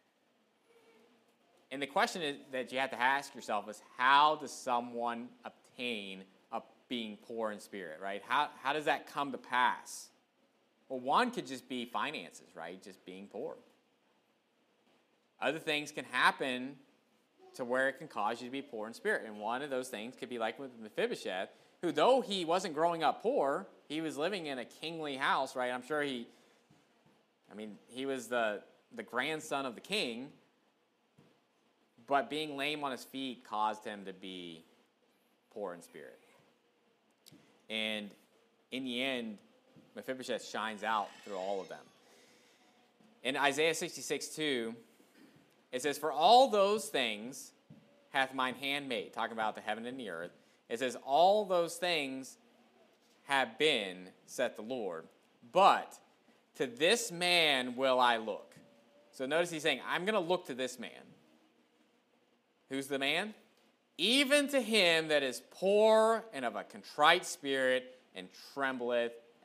And the question that you have to ask yourself is, how does someone obtain being poor in spirit, right? How does that come to pass? Well, one could just be finances, right? Just being poor. Other things can happen to where it can cause you to be poor in spirit. And one of those things could be like with Mephibosheth, who though he wasn't growing up poor, he was living in a kingly house, right? I'm sure he was the grandson of the king, but being lame on his feet caused him to be poor in spirit. And in the end, Mephibosheth shines out through all of them. In Isaiah 66:2, it says, for all those things hath mine hand made, talking about the heaven and the earth. It says, all those things have been, saith the Lord, but to this man will I look. So notice he's saying, I'm going to look to this man. Who's the man? Even to him that is poor and of a contrite spirit and trembleth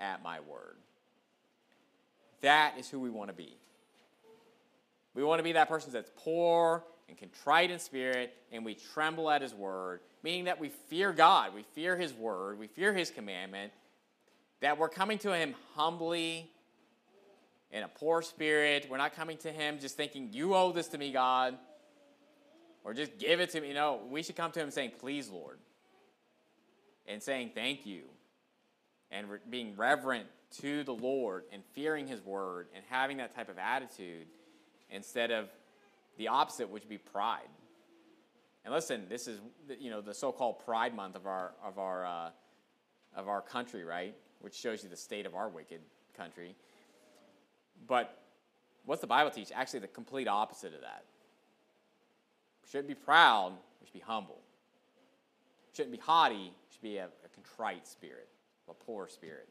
at my word. That is who we want to be. We want to be that person that's poor and contrite in spirit, and we tremble at his word, meaning that we fear God, we fear his word, we fear his commandment, that we're coming to him humbly in a poor spirit. We're not coming to him just thinking, you owe this to me, God, or just give it to me. No, we should come to him saying, please, Lord, and saying thank you, and being reverent to the Lord and fearing his word and having that type of attitude instead of the opposite, which would be pride. And listen, this is the so-called Pride Month of our country, right? Which shows you the state of our wicked country. But what's the Bible teach? Actually, the complete opposite of that. We shouldn't be proud. We should be humble. We shouldn't be haughty. We should be a contrite spirit, a poor spirit.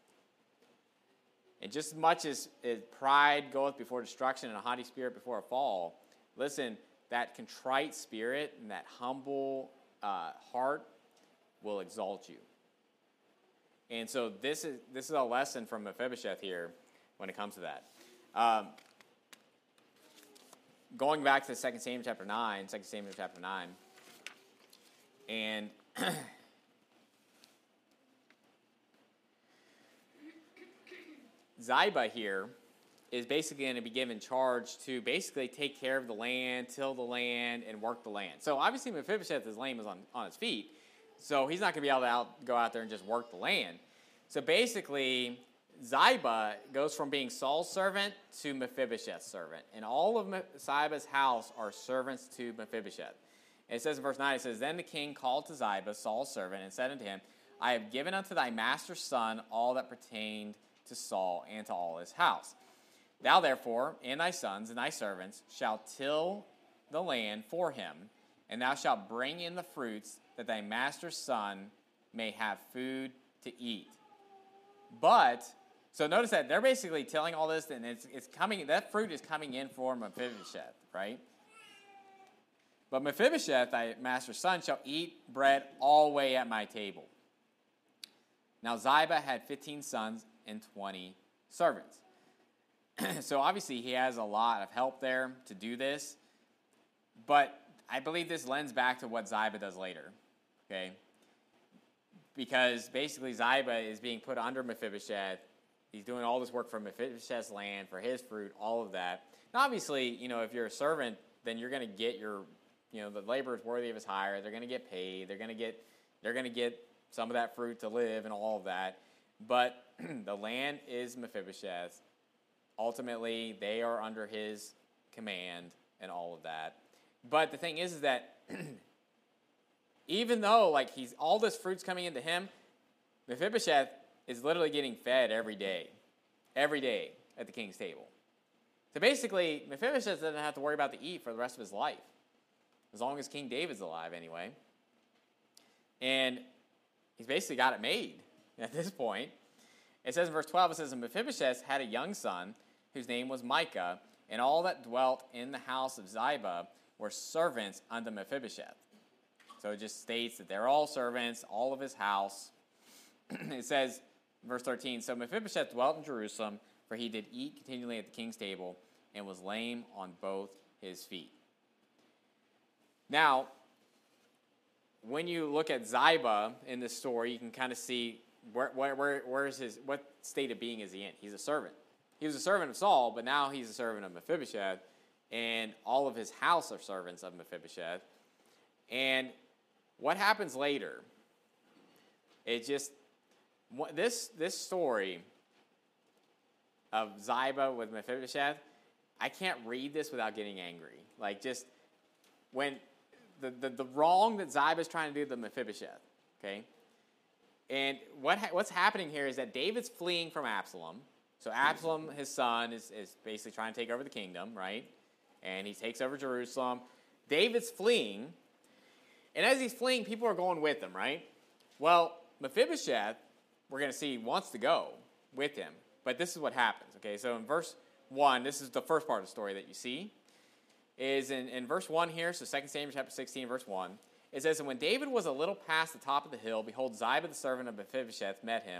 And just as much as pride goeth before destruction and a haughty spirit before a fall, listen, that contrite spirit and that humble heart will exalt you. And so this is a lesson from Mephibosheth here when it comes to that. Going back to 2 Samuel chapter 9, and Ziba here is basically going to be given charge to basically take care of the land, till the land, and work the land. So obviously Mephibosheth, his lame is on his feet, so he's not going to be able to go out there and just work the land. So basically, Ziba goes from being Saul's servant to Mephibosheth's servant. And all of Ziba's house are servants to Mephibosheth. And it says in verse 9, it says, Then the king called to Ziba, Saul's servant, and said unto him, I have given unto thy master's son all that pertained to Saul and to all his house. Thou therefore, and thy sons, and thy servants, shalt till the land for him, and thou shalt bring in the fruits, that thy master's son may have food to eat. But, so notice that they're basically tilling all this, and it's coming. That fruit is coming in for Mephibosheth, right? But Mephibosheth, thy master's son, shall eat bread always at my table. Now Ziba had 15 sons and 20 servants. So obviously he has a lot of help there to do this. But I believe this lends back to what Ziba does later, okay? Because basically Ziba is being put under Mephibosheth. He's doing all this work for Mephibosheth's land, for his fruit, all of that. Now obviously, if you're a servant, then you're going to get your, the labor is worthy of his hire. They're going to get paid. They're going to get some of that fruit to live and all of that. But the land is Mephibosheth's. Ultimately, they are under his command and all of that. But the thing is that even though he's all this fruit's coming into him, Mephibosheth is literally getting fed every day at the king's table. So basically, Mephibosheth doesn't have to worry about to eat for the rest of his life, as long as King David's alive anyway. And he's basically got it made at this point. It says in verse 12, it says, And Mephibosheth had a young son whose name was Micah, and all that dwelt in the house of Ziba were servants unto Mephibosheth. So it just states that they're all servants, all of his house. It says, verse 13, So Mephibosheth dwelt in Jerusalem, for he did eat continually at the king's table, and was lame on both his feet. Now, when you look at Ziba in this story, you can kind of see where is his, what state of being is he in? He's a servant. He was a servant of Saul, but now he's a servant of Mephibosheth, and all of his house are servants of Mephibosheth. And what happens later? It just, this story of Ziba with Mephibosheth, I can't read this without getting angry. Just when the wrong that Ziba is trying to do to Mephibosheth, okay? And what's happening here is that David's fleeing from Absalom. So Absalom, his son, is basically trying to take over the kingdom, right? And he takes over Jerusalem. David's fleeing. And as he's fleeing, people are going with him, right? Well, Mephibosheth, we're going to see, wants to go with him. But this is what happens, okay? So in verse 1, this is the first part of the story that you see, is in verse 1 here, so 2 Samuel chapter 16, verse 1, it says, And when David was a little past the top of the hill, behold, Ziba the servant of Mephibosheth met him,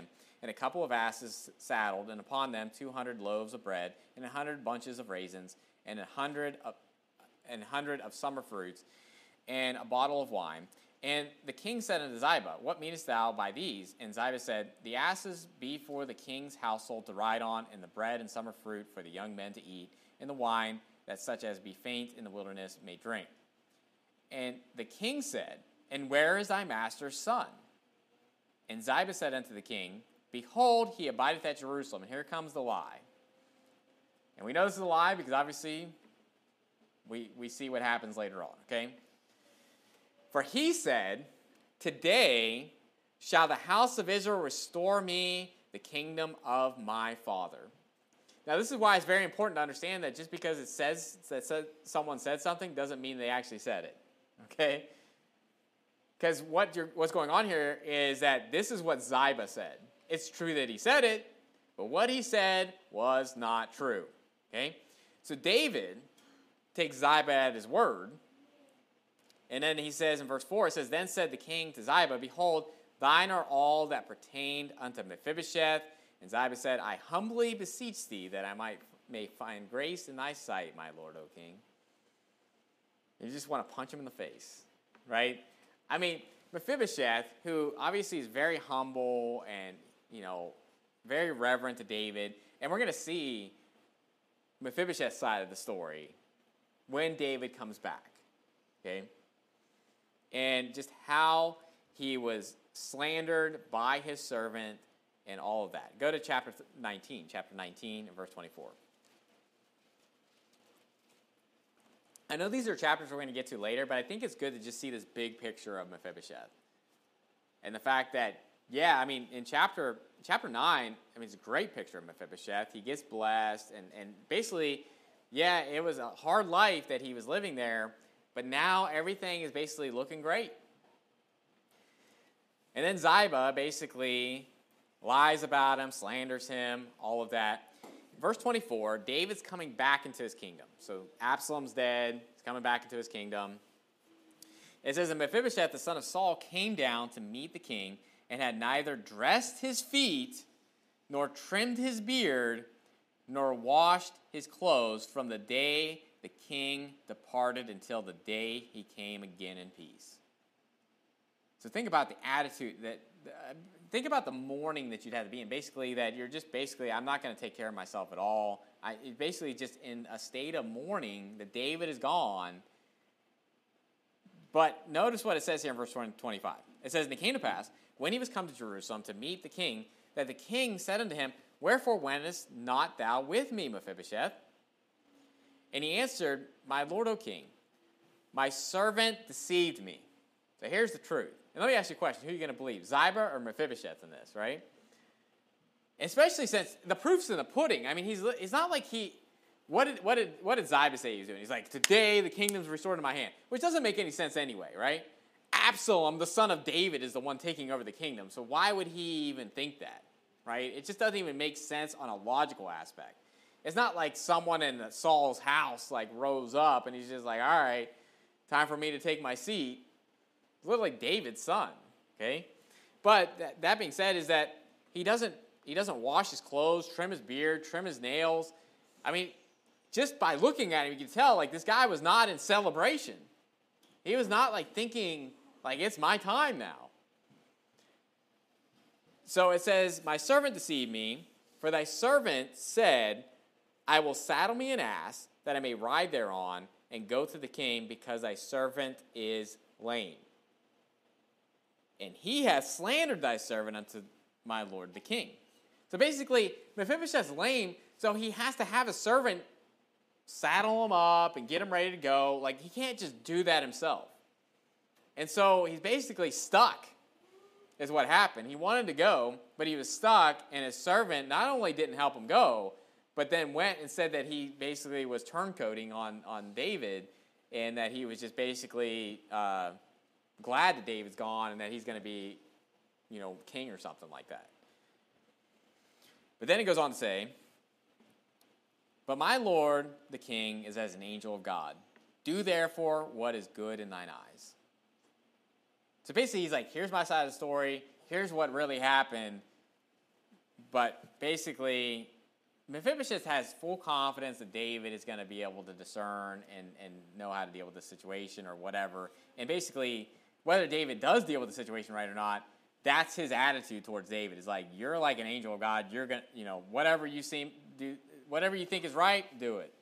and a couple of asses saddled, and upon them 200 loaves of bread, and 100 bunches of raisins, and 100 of summer fruits, and a bottle of wine. And the king said unto Ziba, What meanest thou by these? And Ziba said, The asses be for the king's household to ride on, and the bread and summer fruit for the young men to eat, and the wine, that such as be faint in the wilderness may drink. And the king said, And where is thy master's son? And Ziba said unto the king, Behold, he abideth at Jerusalem. And here comes the lie. And we know this is a lie because obviously we see what happens later on, okay? For he said, Today shall the house of Israel restore me the kingdom of my father. Now, this is why it's very important to understand that just because it says that someone said something doesn't mean they actually said it, okay? Because what's going on here is that this is what Ziba said. It's true that he said it, but what he said was not true, okay? So David takes Ziba at his word, and then he says in verse 4, it says, Then said the king to Ziba, Behold, thine are all that pertained unto Mephibosheth. And Ziba said, I humbly beseech thee that I may find grace in thy sight, my lord, O king. You just want to punch him in the face, right? I mean, Mephibosheth, who obviously is very humble and, very reverent to David, and we're going to see Mephibosheth's side of the story when David comes back, okay? And just how he was slandered by his servant and all of that. Go to chapter 19 and verse 24. I know these are chapters we're going to get to later, but I think it's good to just see this big picture of Mephibosheth. And the fact that, in chapter 9, it's a great picture of Mephibosheth. He gets blessed, and basically, it was a hard life that he was living there, but now everything is basically looking great. And then Ziba basically lies about him, slanders him, all of that. Verse 24, David's coming back into his kingdom. So Absalom's dead. He's coming back into his kingdom. It says, And Mephibosheth, the son of Saul, came down to meet the king and had neither dressed his feet, nor trimmed his beard, nor washed his clothes from the day the king departed until the day he came again in peace. So think about the attitude think about the mourning that you'd have to be in. Basically, that you're just I'm not going to take care of myself at all. Basically just in a state of mourning that David is gone. But notice what it says here in verse 25. It says, And it came to pass, when he was come to Jerusalem to meet the king, that the king said unto him, Wherefore wentest not thou with me, Mephibosheth? And he answered, My lord, O king, my servant deceived me. So here's the truth. And let me ask you a question. Who are you going to believe, Ziba or Mephibosheth in this, right? Especially since the proof's in the pudding. It's not like what did Ziba say he was doing? He's like, Today the kingdom's restored to my hand. Which doesn't make any sense anyway, right? Absalom, the son of David, is the one taking over the kingdom. So why would he even think that, right? It just doesn't even make sense on a logical aspect. It's not like someone in Saul's house rose up and he's just like, all right, time for me to take my seat. It's literally David's son, okay? But that being said is that he doesn't wash his clothes, trim his beard, trim his nails. Just by looking at him, you can tell this guy was not in celebration. He was not thinking it's my time now. So it says, My servant deceived me, for thy servant said, I will saddle me an ass, that I may ride thereon, and go to the king, because thy servant is lame. And he hath slandered thy servant unto my lord the king. So basically, Mephibosheth's lame, so he has to have a servant saddle him up and get him ready to go. He can't just do that himself. And so he's basically stuck, is what happened. He wanted to go, but he was stuck, and his servant not only didn't help him go, but then went and said that he basically was turncoating on David, and that he was just basically glad that David's gone and that he's going to be, king or something like that. But then it goes on to say, But my lord, the king, is as an angel of God. Do therefore what is good in thine eyes. So basically he's like, here's my side of the story. Here's what really happened. But basically, Mephibosheth has full confidence that David is going to be able to discern and know how to deal with the situation or whatever. And basically, whether David does deal with the situation right or not, that's his attitude towards David. It's like, you're like an angel of God. You're going to, whatever you think is right, do it.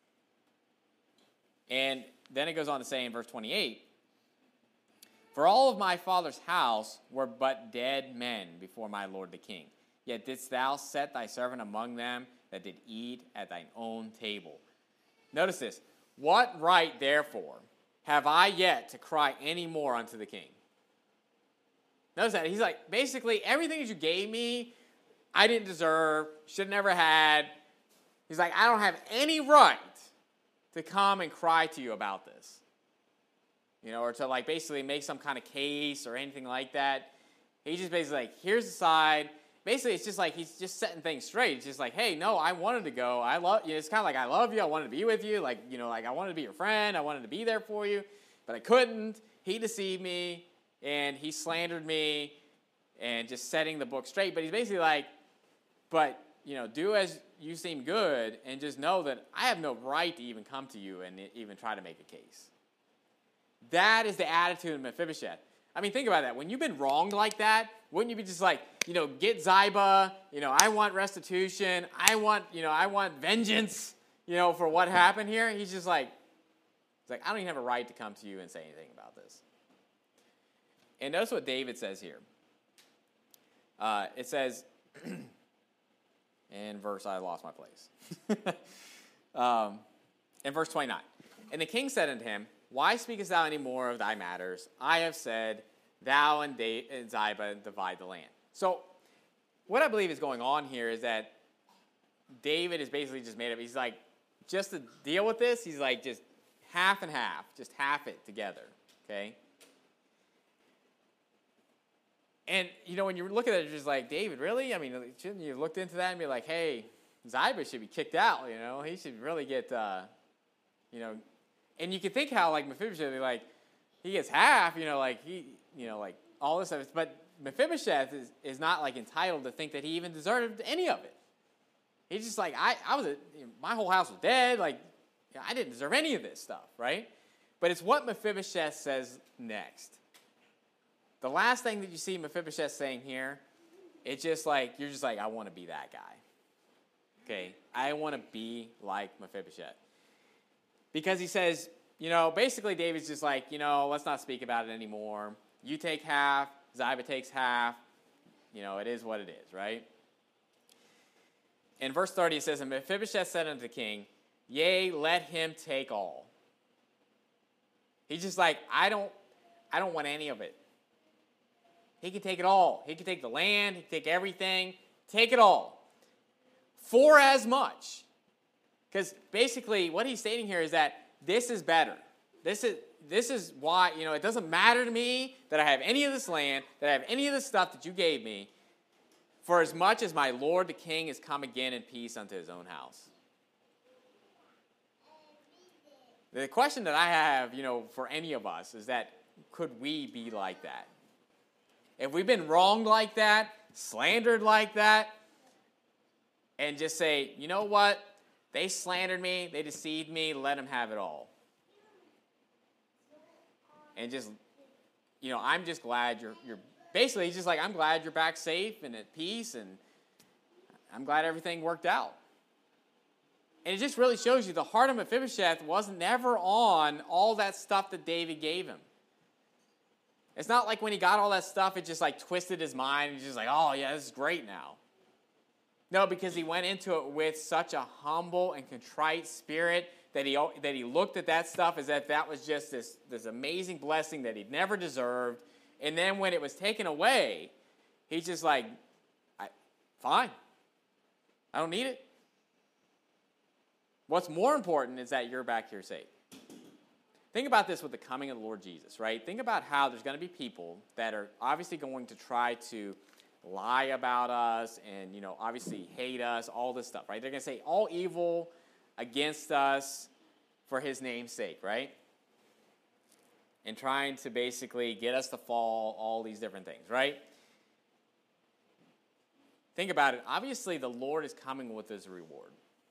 And then it goes on to say in verse 28, for all of my father's house were but dead men before my lord the king. Yet didst thou set thy servant among them that did eat at thine own table. Notice this. What right, therefore, have I yet to cry any more unto the king? Notice that. He's like, basically, everything that you gave me, I didn't deserve, should have never had. He's like, I don't have any right to come and cry to you about this. Or to like basically make some kind of case or anything like that. He's just basically like, here's the side. Basically, it's just like he's just setting things straight. It's just like, hey, no, I wanted to go. I love you. It's kind of like, I love you. I wanted to be with you. Like, like I wanted to be your friend. I wanted to be there for you, but I couldn't. He deceived me, and he slandered me, and just setting the book straight. But he's basically like, but, do as you seem good, and just know that I have no right to even come to you and even try to make a case. That is the attitude of Mephibosheth. I mean, think about that. When you've been wronged like that, wouldn't you be just like, get Ziba, I want restitution, I want vengeance, for what happened here? He's just like, I don't even have a right to come to you and say anything about this. And notice what David says here. It says, in verse, I lost my place. In verse 29, and the king said unto him, why speakest thou any more of thy matters? I have said, thou and Ziba divide the land. So, what I believe is going on here is that David is basically just made up. He's like, just to deal with this, he's like just half and half, just half it together, okay? And, when you look at it, you're just like, David, really? I mean, shouldn't you have looked into that and be like, hey, Ziba should be kicked out, He should really get, And you can think how, like, Mephibosheth, like, he gets half, like, like, all this stuff. But Mephibosheth is not, like, entitled to think that he even deserved any of it. He's just like, my whole house was dead. Like, I didn't deserve any of this stuff, right? But it's what Mephibosheth says next. The last thing that you see Mephibosheth saying here, it's just like, you're just like, I want to be that guy. Okay? I want to be like Mephibosheth. Because he says, basically David's just like, let's not speak about it anymore. You take half, Ziba takes half. It is what it is, right? In verse 30 it says, and Mephibosheth said unto the king, yea, let him take all. He's just like, I don't want any of it. He can take it all. He can take the land. He can take everything. Take it all. For as much. Because basically what he's stating here is that this is better. This is why, it doesn't matter to me that I have any of this land, that I have any of this stuff that you gave me, for as much as my lord the king is come again in peace unto his own house. The question that I have, for any of us is that, could we be like that? If we've been wronged like that, slandered like that, and just say, you know what? They slandered me, they deceived me, let them have it all. And just, I'm just glad you're basically, he's just like, I'm glad you're back safe and at peace, and I'm glad everything worked out. And it just really shows you the heart of Mephibosheth was never on all that stuff that David gave him. It's not like when he got all that stuff, it just like twisted his mind, and he's just like, oh yeah, this is great now. No, because he went into it with such a humble and contrite spirit that he looked at that stuff as if that was just this amazing blessing that he'd never deserved. And then when it was taken away, he's just like, fine. I don't need it. What's more important is that you're back here safe. Think about this with the coming of the Lord Jesus, right? Think about how there's going to be people that are obviously going to try to lie about us and, obviously hate us, all this stuff, right? They're going to say all evil against us for his name's sake, right? And trying to basically get us to fall, all these different things, right? think about it. Obviously, the Lord is coming with his reward.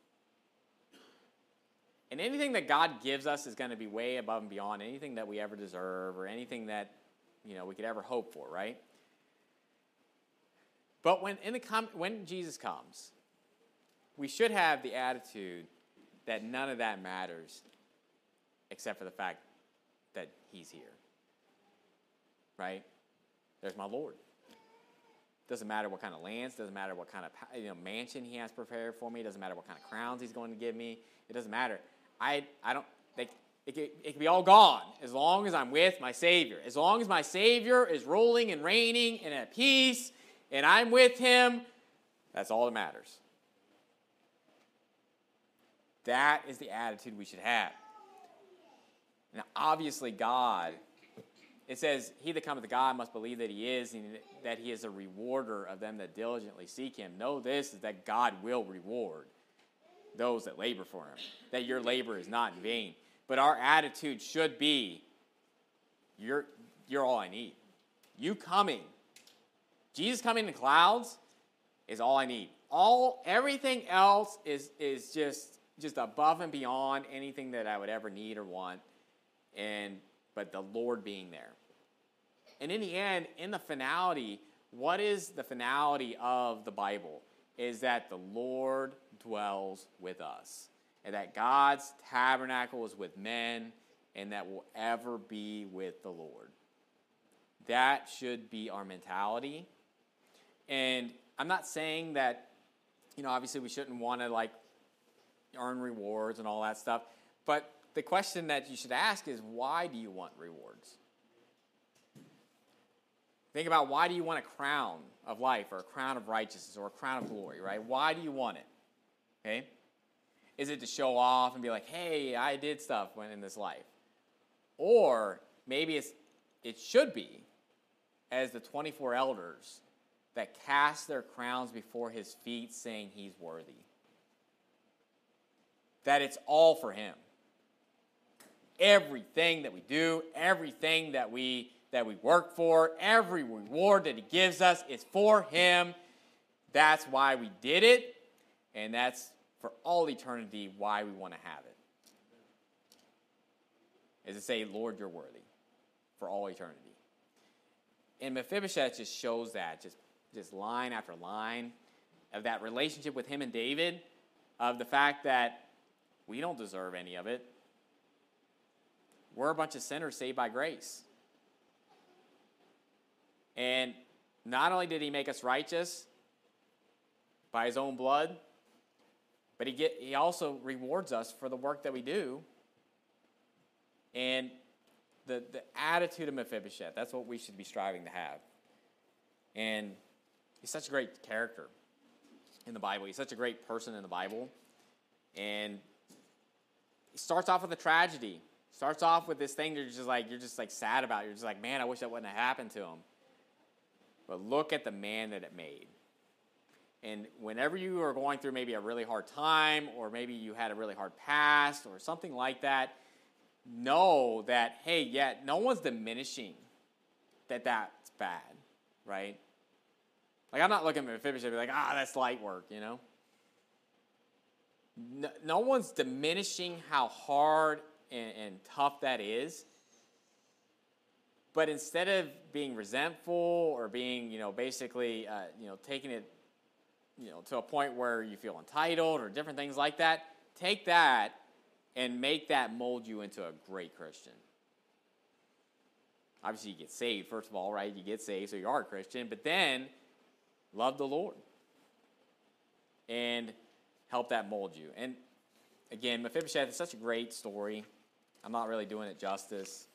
And anything that God gives us is going to be way above and beyond anything that we ever deserve or anything that, we could ever hope for, right? But when Jesus comes, we should have the attitude that none of that matters except for the fact that he's here. Right? There's my Lord. Doesn't matter what kind of lands, doesn't matter what kind of mansion he has prepared for me, doesn't matter what kind of crowns he's going to give me. It doesn't matter. It can be all gone as long as I'm with my Savior. As long as my Savior is ruling and reigning and at peace and I'm with him, that's all that matters. That is the attitude we should have. Now, obviously, God, it says, he that cometh to God must believe that he is, and that he is a rewarder of them that diligently seek him. Know this, is that God will reward those that labor for him, that your labor is not in vain. But our attitude should be, you're all I need. You coming, Jesus coming in the clouds is all I need. Everything else is just above and beyond anything that I would ever need or want. But the Lord being there. And in the end, in the finality, what is the finality of the Bible? Is that the Lord dwells with us. And that God's tabernacle is with men, and that will ever be with the Lord. That should be our mentality. And I'm not saying that, obviously we shouldn't want to earn rewards and all that stuff. But the question that you should ask is, why do you want rewards? Think about, why do you want a crown of life or a crown of righteousness or a crown of glory, right? Why do you want it? Okay? Is it to show off and be like, hey, I did stuff in this life? Or maybe it should be as the 24 elders that cast their crowns before his feet saying he's worthy. That it's all for him. Everything that we do, everything that we work for, every reward that he gives us is for him. That's why we did it, and that's for all eternity why we want to have it. Is to say, Lord, you're worthy for all eternity. And Mephibosheth just shows that, just line after line of that relationship with him and David, of the fact that we don't deserve any of it. We're a bunch of sinners saved by grace. And not only did he make us righteous by his own blood, but he also rewards us for the work that we do. And the attitude of Mephibosheth, that's what we should be striving to have. And he's such a great character in the Bible. He's such a great person in the Bible. And he starts off with a tragedy. Starts off with this thing you're just sad about. You're just like, man, I wish that wouldn't have happened to him. But look at the man that it made. And whenever you are going through maybe a really hard time, or maybe you had a really hard past, or something like that, know that, hey, yeah, no one's diminishing that that's bad, right? I'm not looking at Mephibosheth and be like, that's light work, No one's diminishing how hard and tough that is. But instead of being resentful or being, basically, taking it, to a point where you feel entitled or different things like that, take that and make that mold you into a great Christian. Obviously, you get saved, first of all, right? You get saved, so you are a Christian. But then, love the Lord. And help that mold you. And again, Mephibosheth is such a great story. I'm not really doing it justice.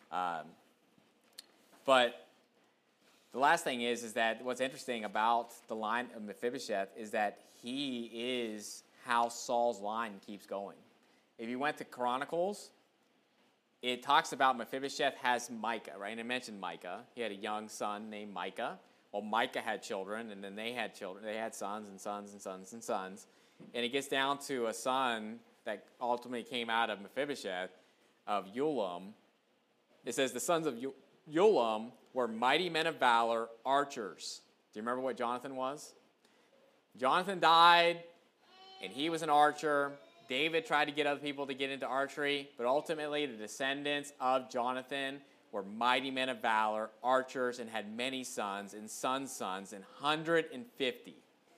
But the last thing is that what's interesting about the line of Mephibosheth is that he is how Saul's line keeps going. If you went to Chronicles, it talks about Mephibosheth has Micah, right? And it mentioned Micah. He had a young son named Micah. Well, Micah had children, and then they had children. They had sons and sons and sons and sons. And it gets down to a son that ultimately came out of Mephibosheth, of Ulam. It says the sons of Ulam were mighty men of valor, archers. Do you remember what Jonathan was? Jonathan died, and he was an archer. David tried to get other people to get into archery, but ultimately the descendants of Jonathan were mighty men of valor, archers, and had many sons and sons, and 150.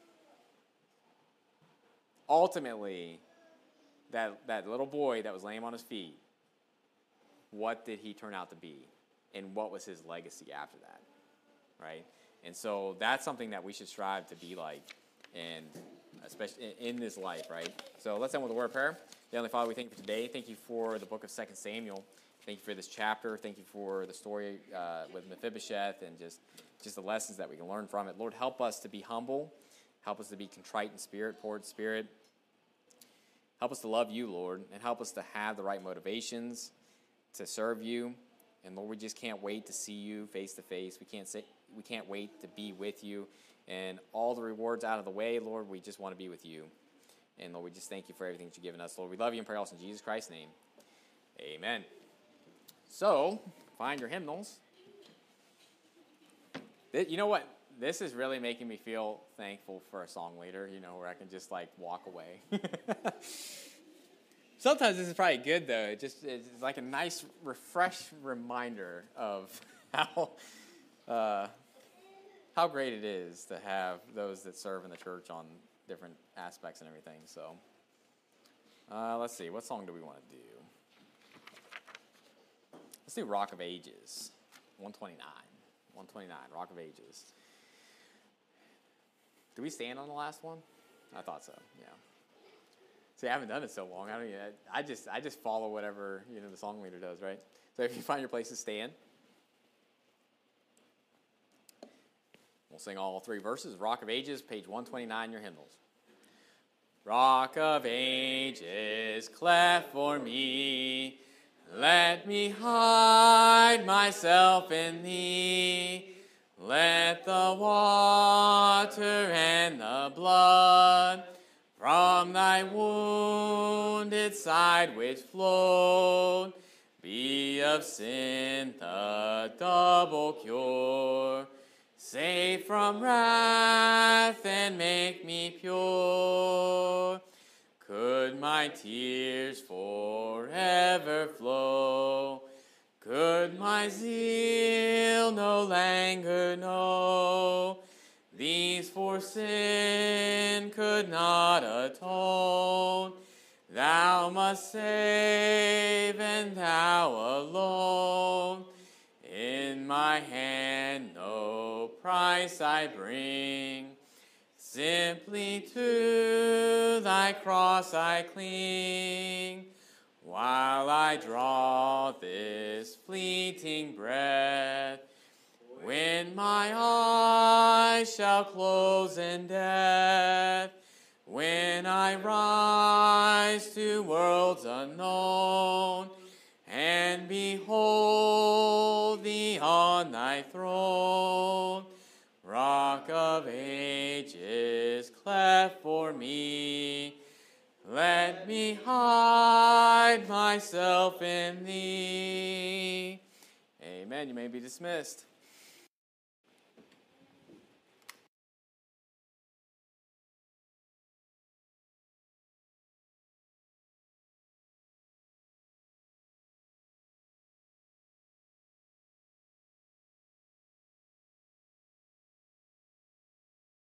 Ultimately, that little boy that was lame on his feet, what did he turn out to be? And what was his legacy after that? Right? And so that's something that we should strive to be like, and especially in this life, right? So let's end with a word of prayer. Heavenly Father, we thank you for today. Thank you for the book of 2 Samuel. Thank you for this chapter. Thank you for the story with Mephibosheth and just the lessons that we can learn from it. Lord, help us to be humble. Help us to be contrite in spirit, poor in spirit. Help us to love you, Lord, and help us to have the right motivations to serve you. And Lord, we just can't wait to see you face to face. We can't wait to be with you. And all the rewards out of the way, Lord, we just want to be with you. And Lord, we just thank you for everything that you've given us. Lord, we love you and pray also in Jesus Christ's name. Amen. So, find your hymnals. You know what? This is really making me feel thankful for a song leader, where I can just walk away. Sometimes this is probably good, though. It's like a nice, refresh reminder of how great it is to have those that serve in the church on different aspects and everything. So, let's see. What song do we want to do? Let's do Rock of Ages, 129. 129, Rock of Ages. Did we stand on the last one? I thought so, yeah. See, I haven't done it so long. I just follow whatever the song leader does, right? So if you find your place to stand, we'll sing all three verses. Rock of Ages, page 129, your hymnals. Rock of Ages, cleft for me, let me hide myself in thee. Let the water and the blood from thy wounded side which flowed be of sin the double cure. Save from wrath and make me pure. Could my tears forever flow, could my zeal no languor know, these for sin could not atone. Thou must save, and thou alone. In my hand no price I bring, simply to thy cross I cling. While I draw this fleeting breath, when my eyes shall close in death, when I rise to worlds unknown, and behold thee on thy throne, Rock of Ages, cleft for me, let me hide myself in thee. Amen. You may be dismissed.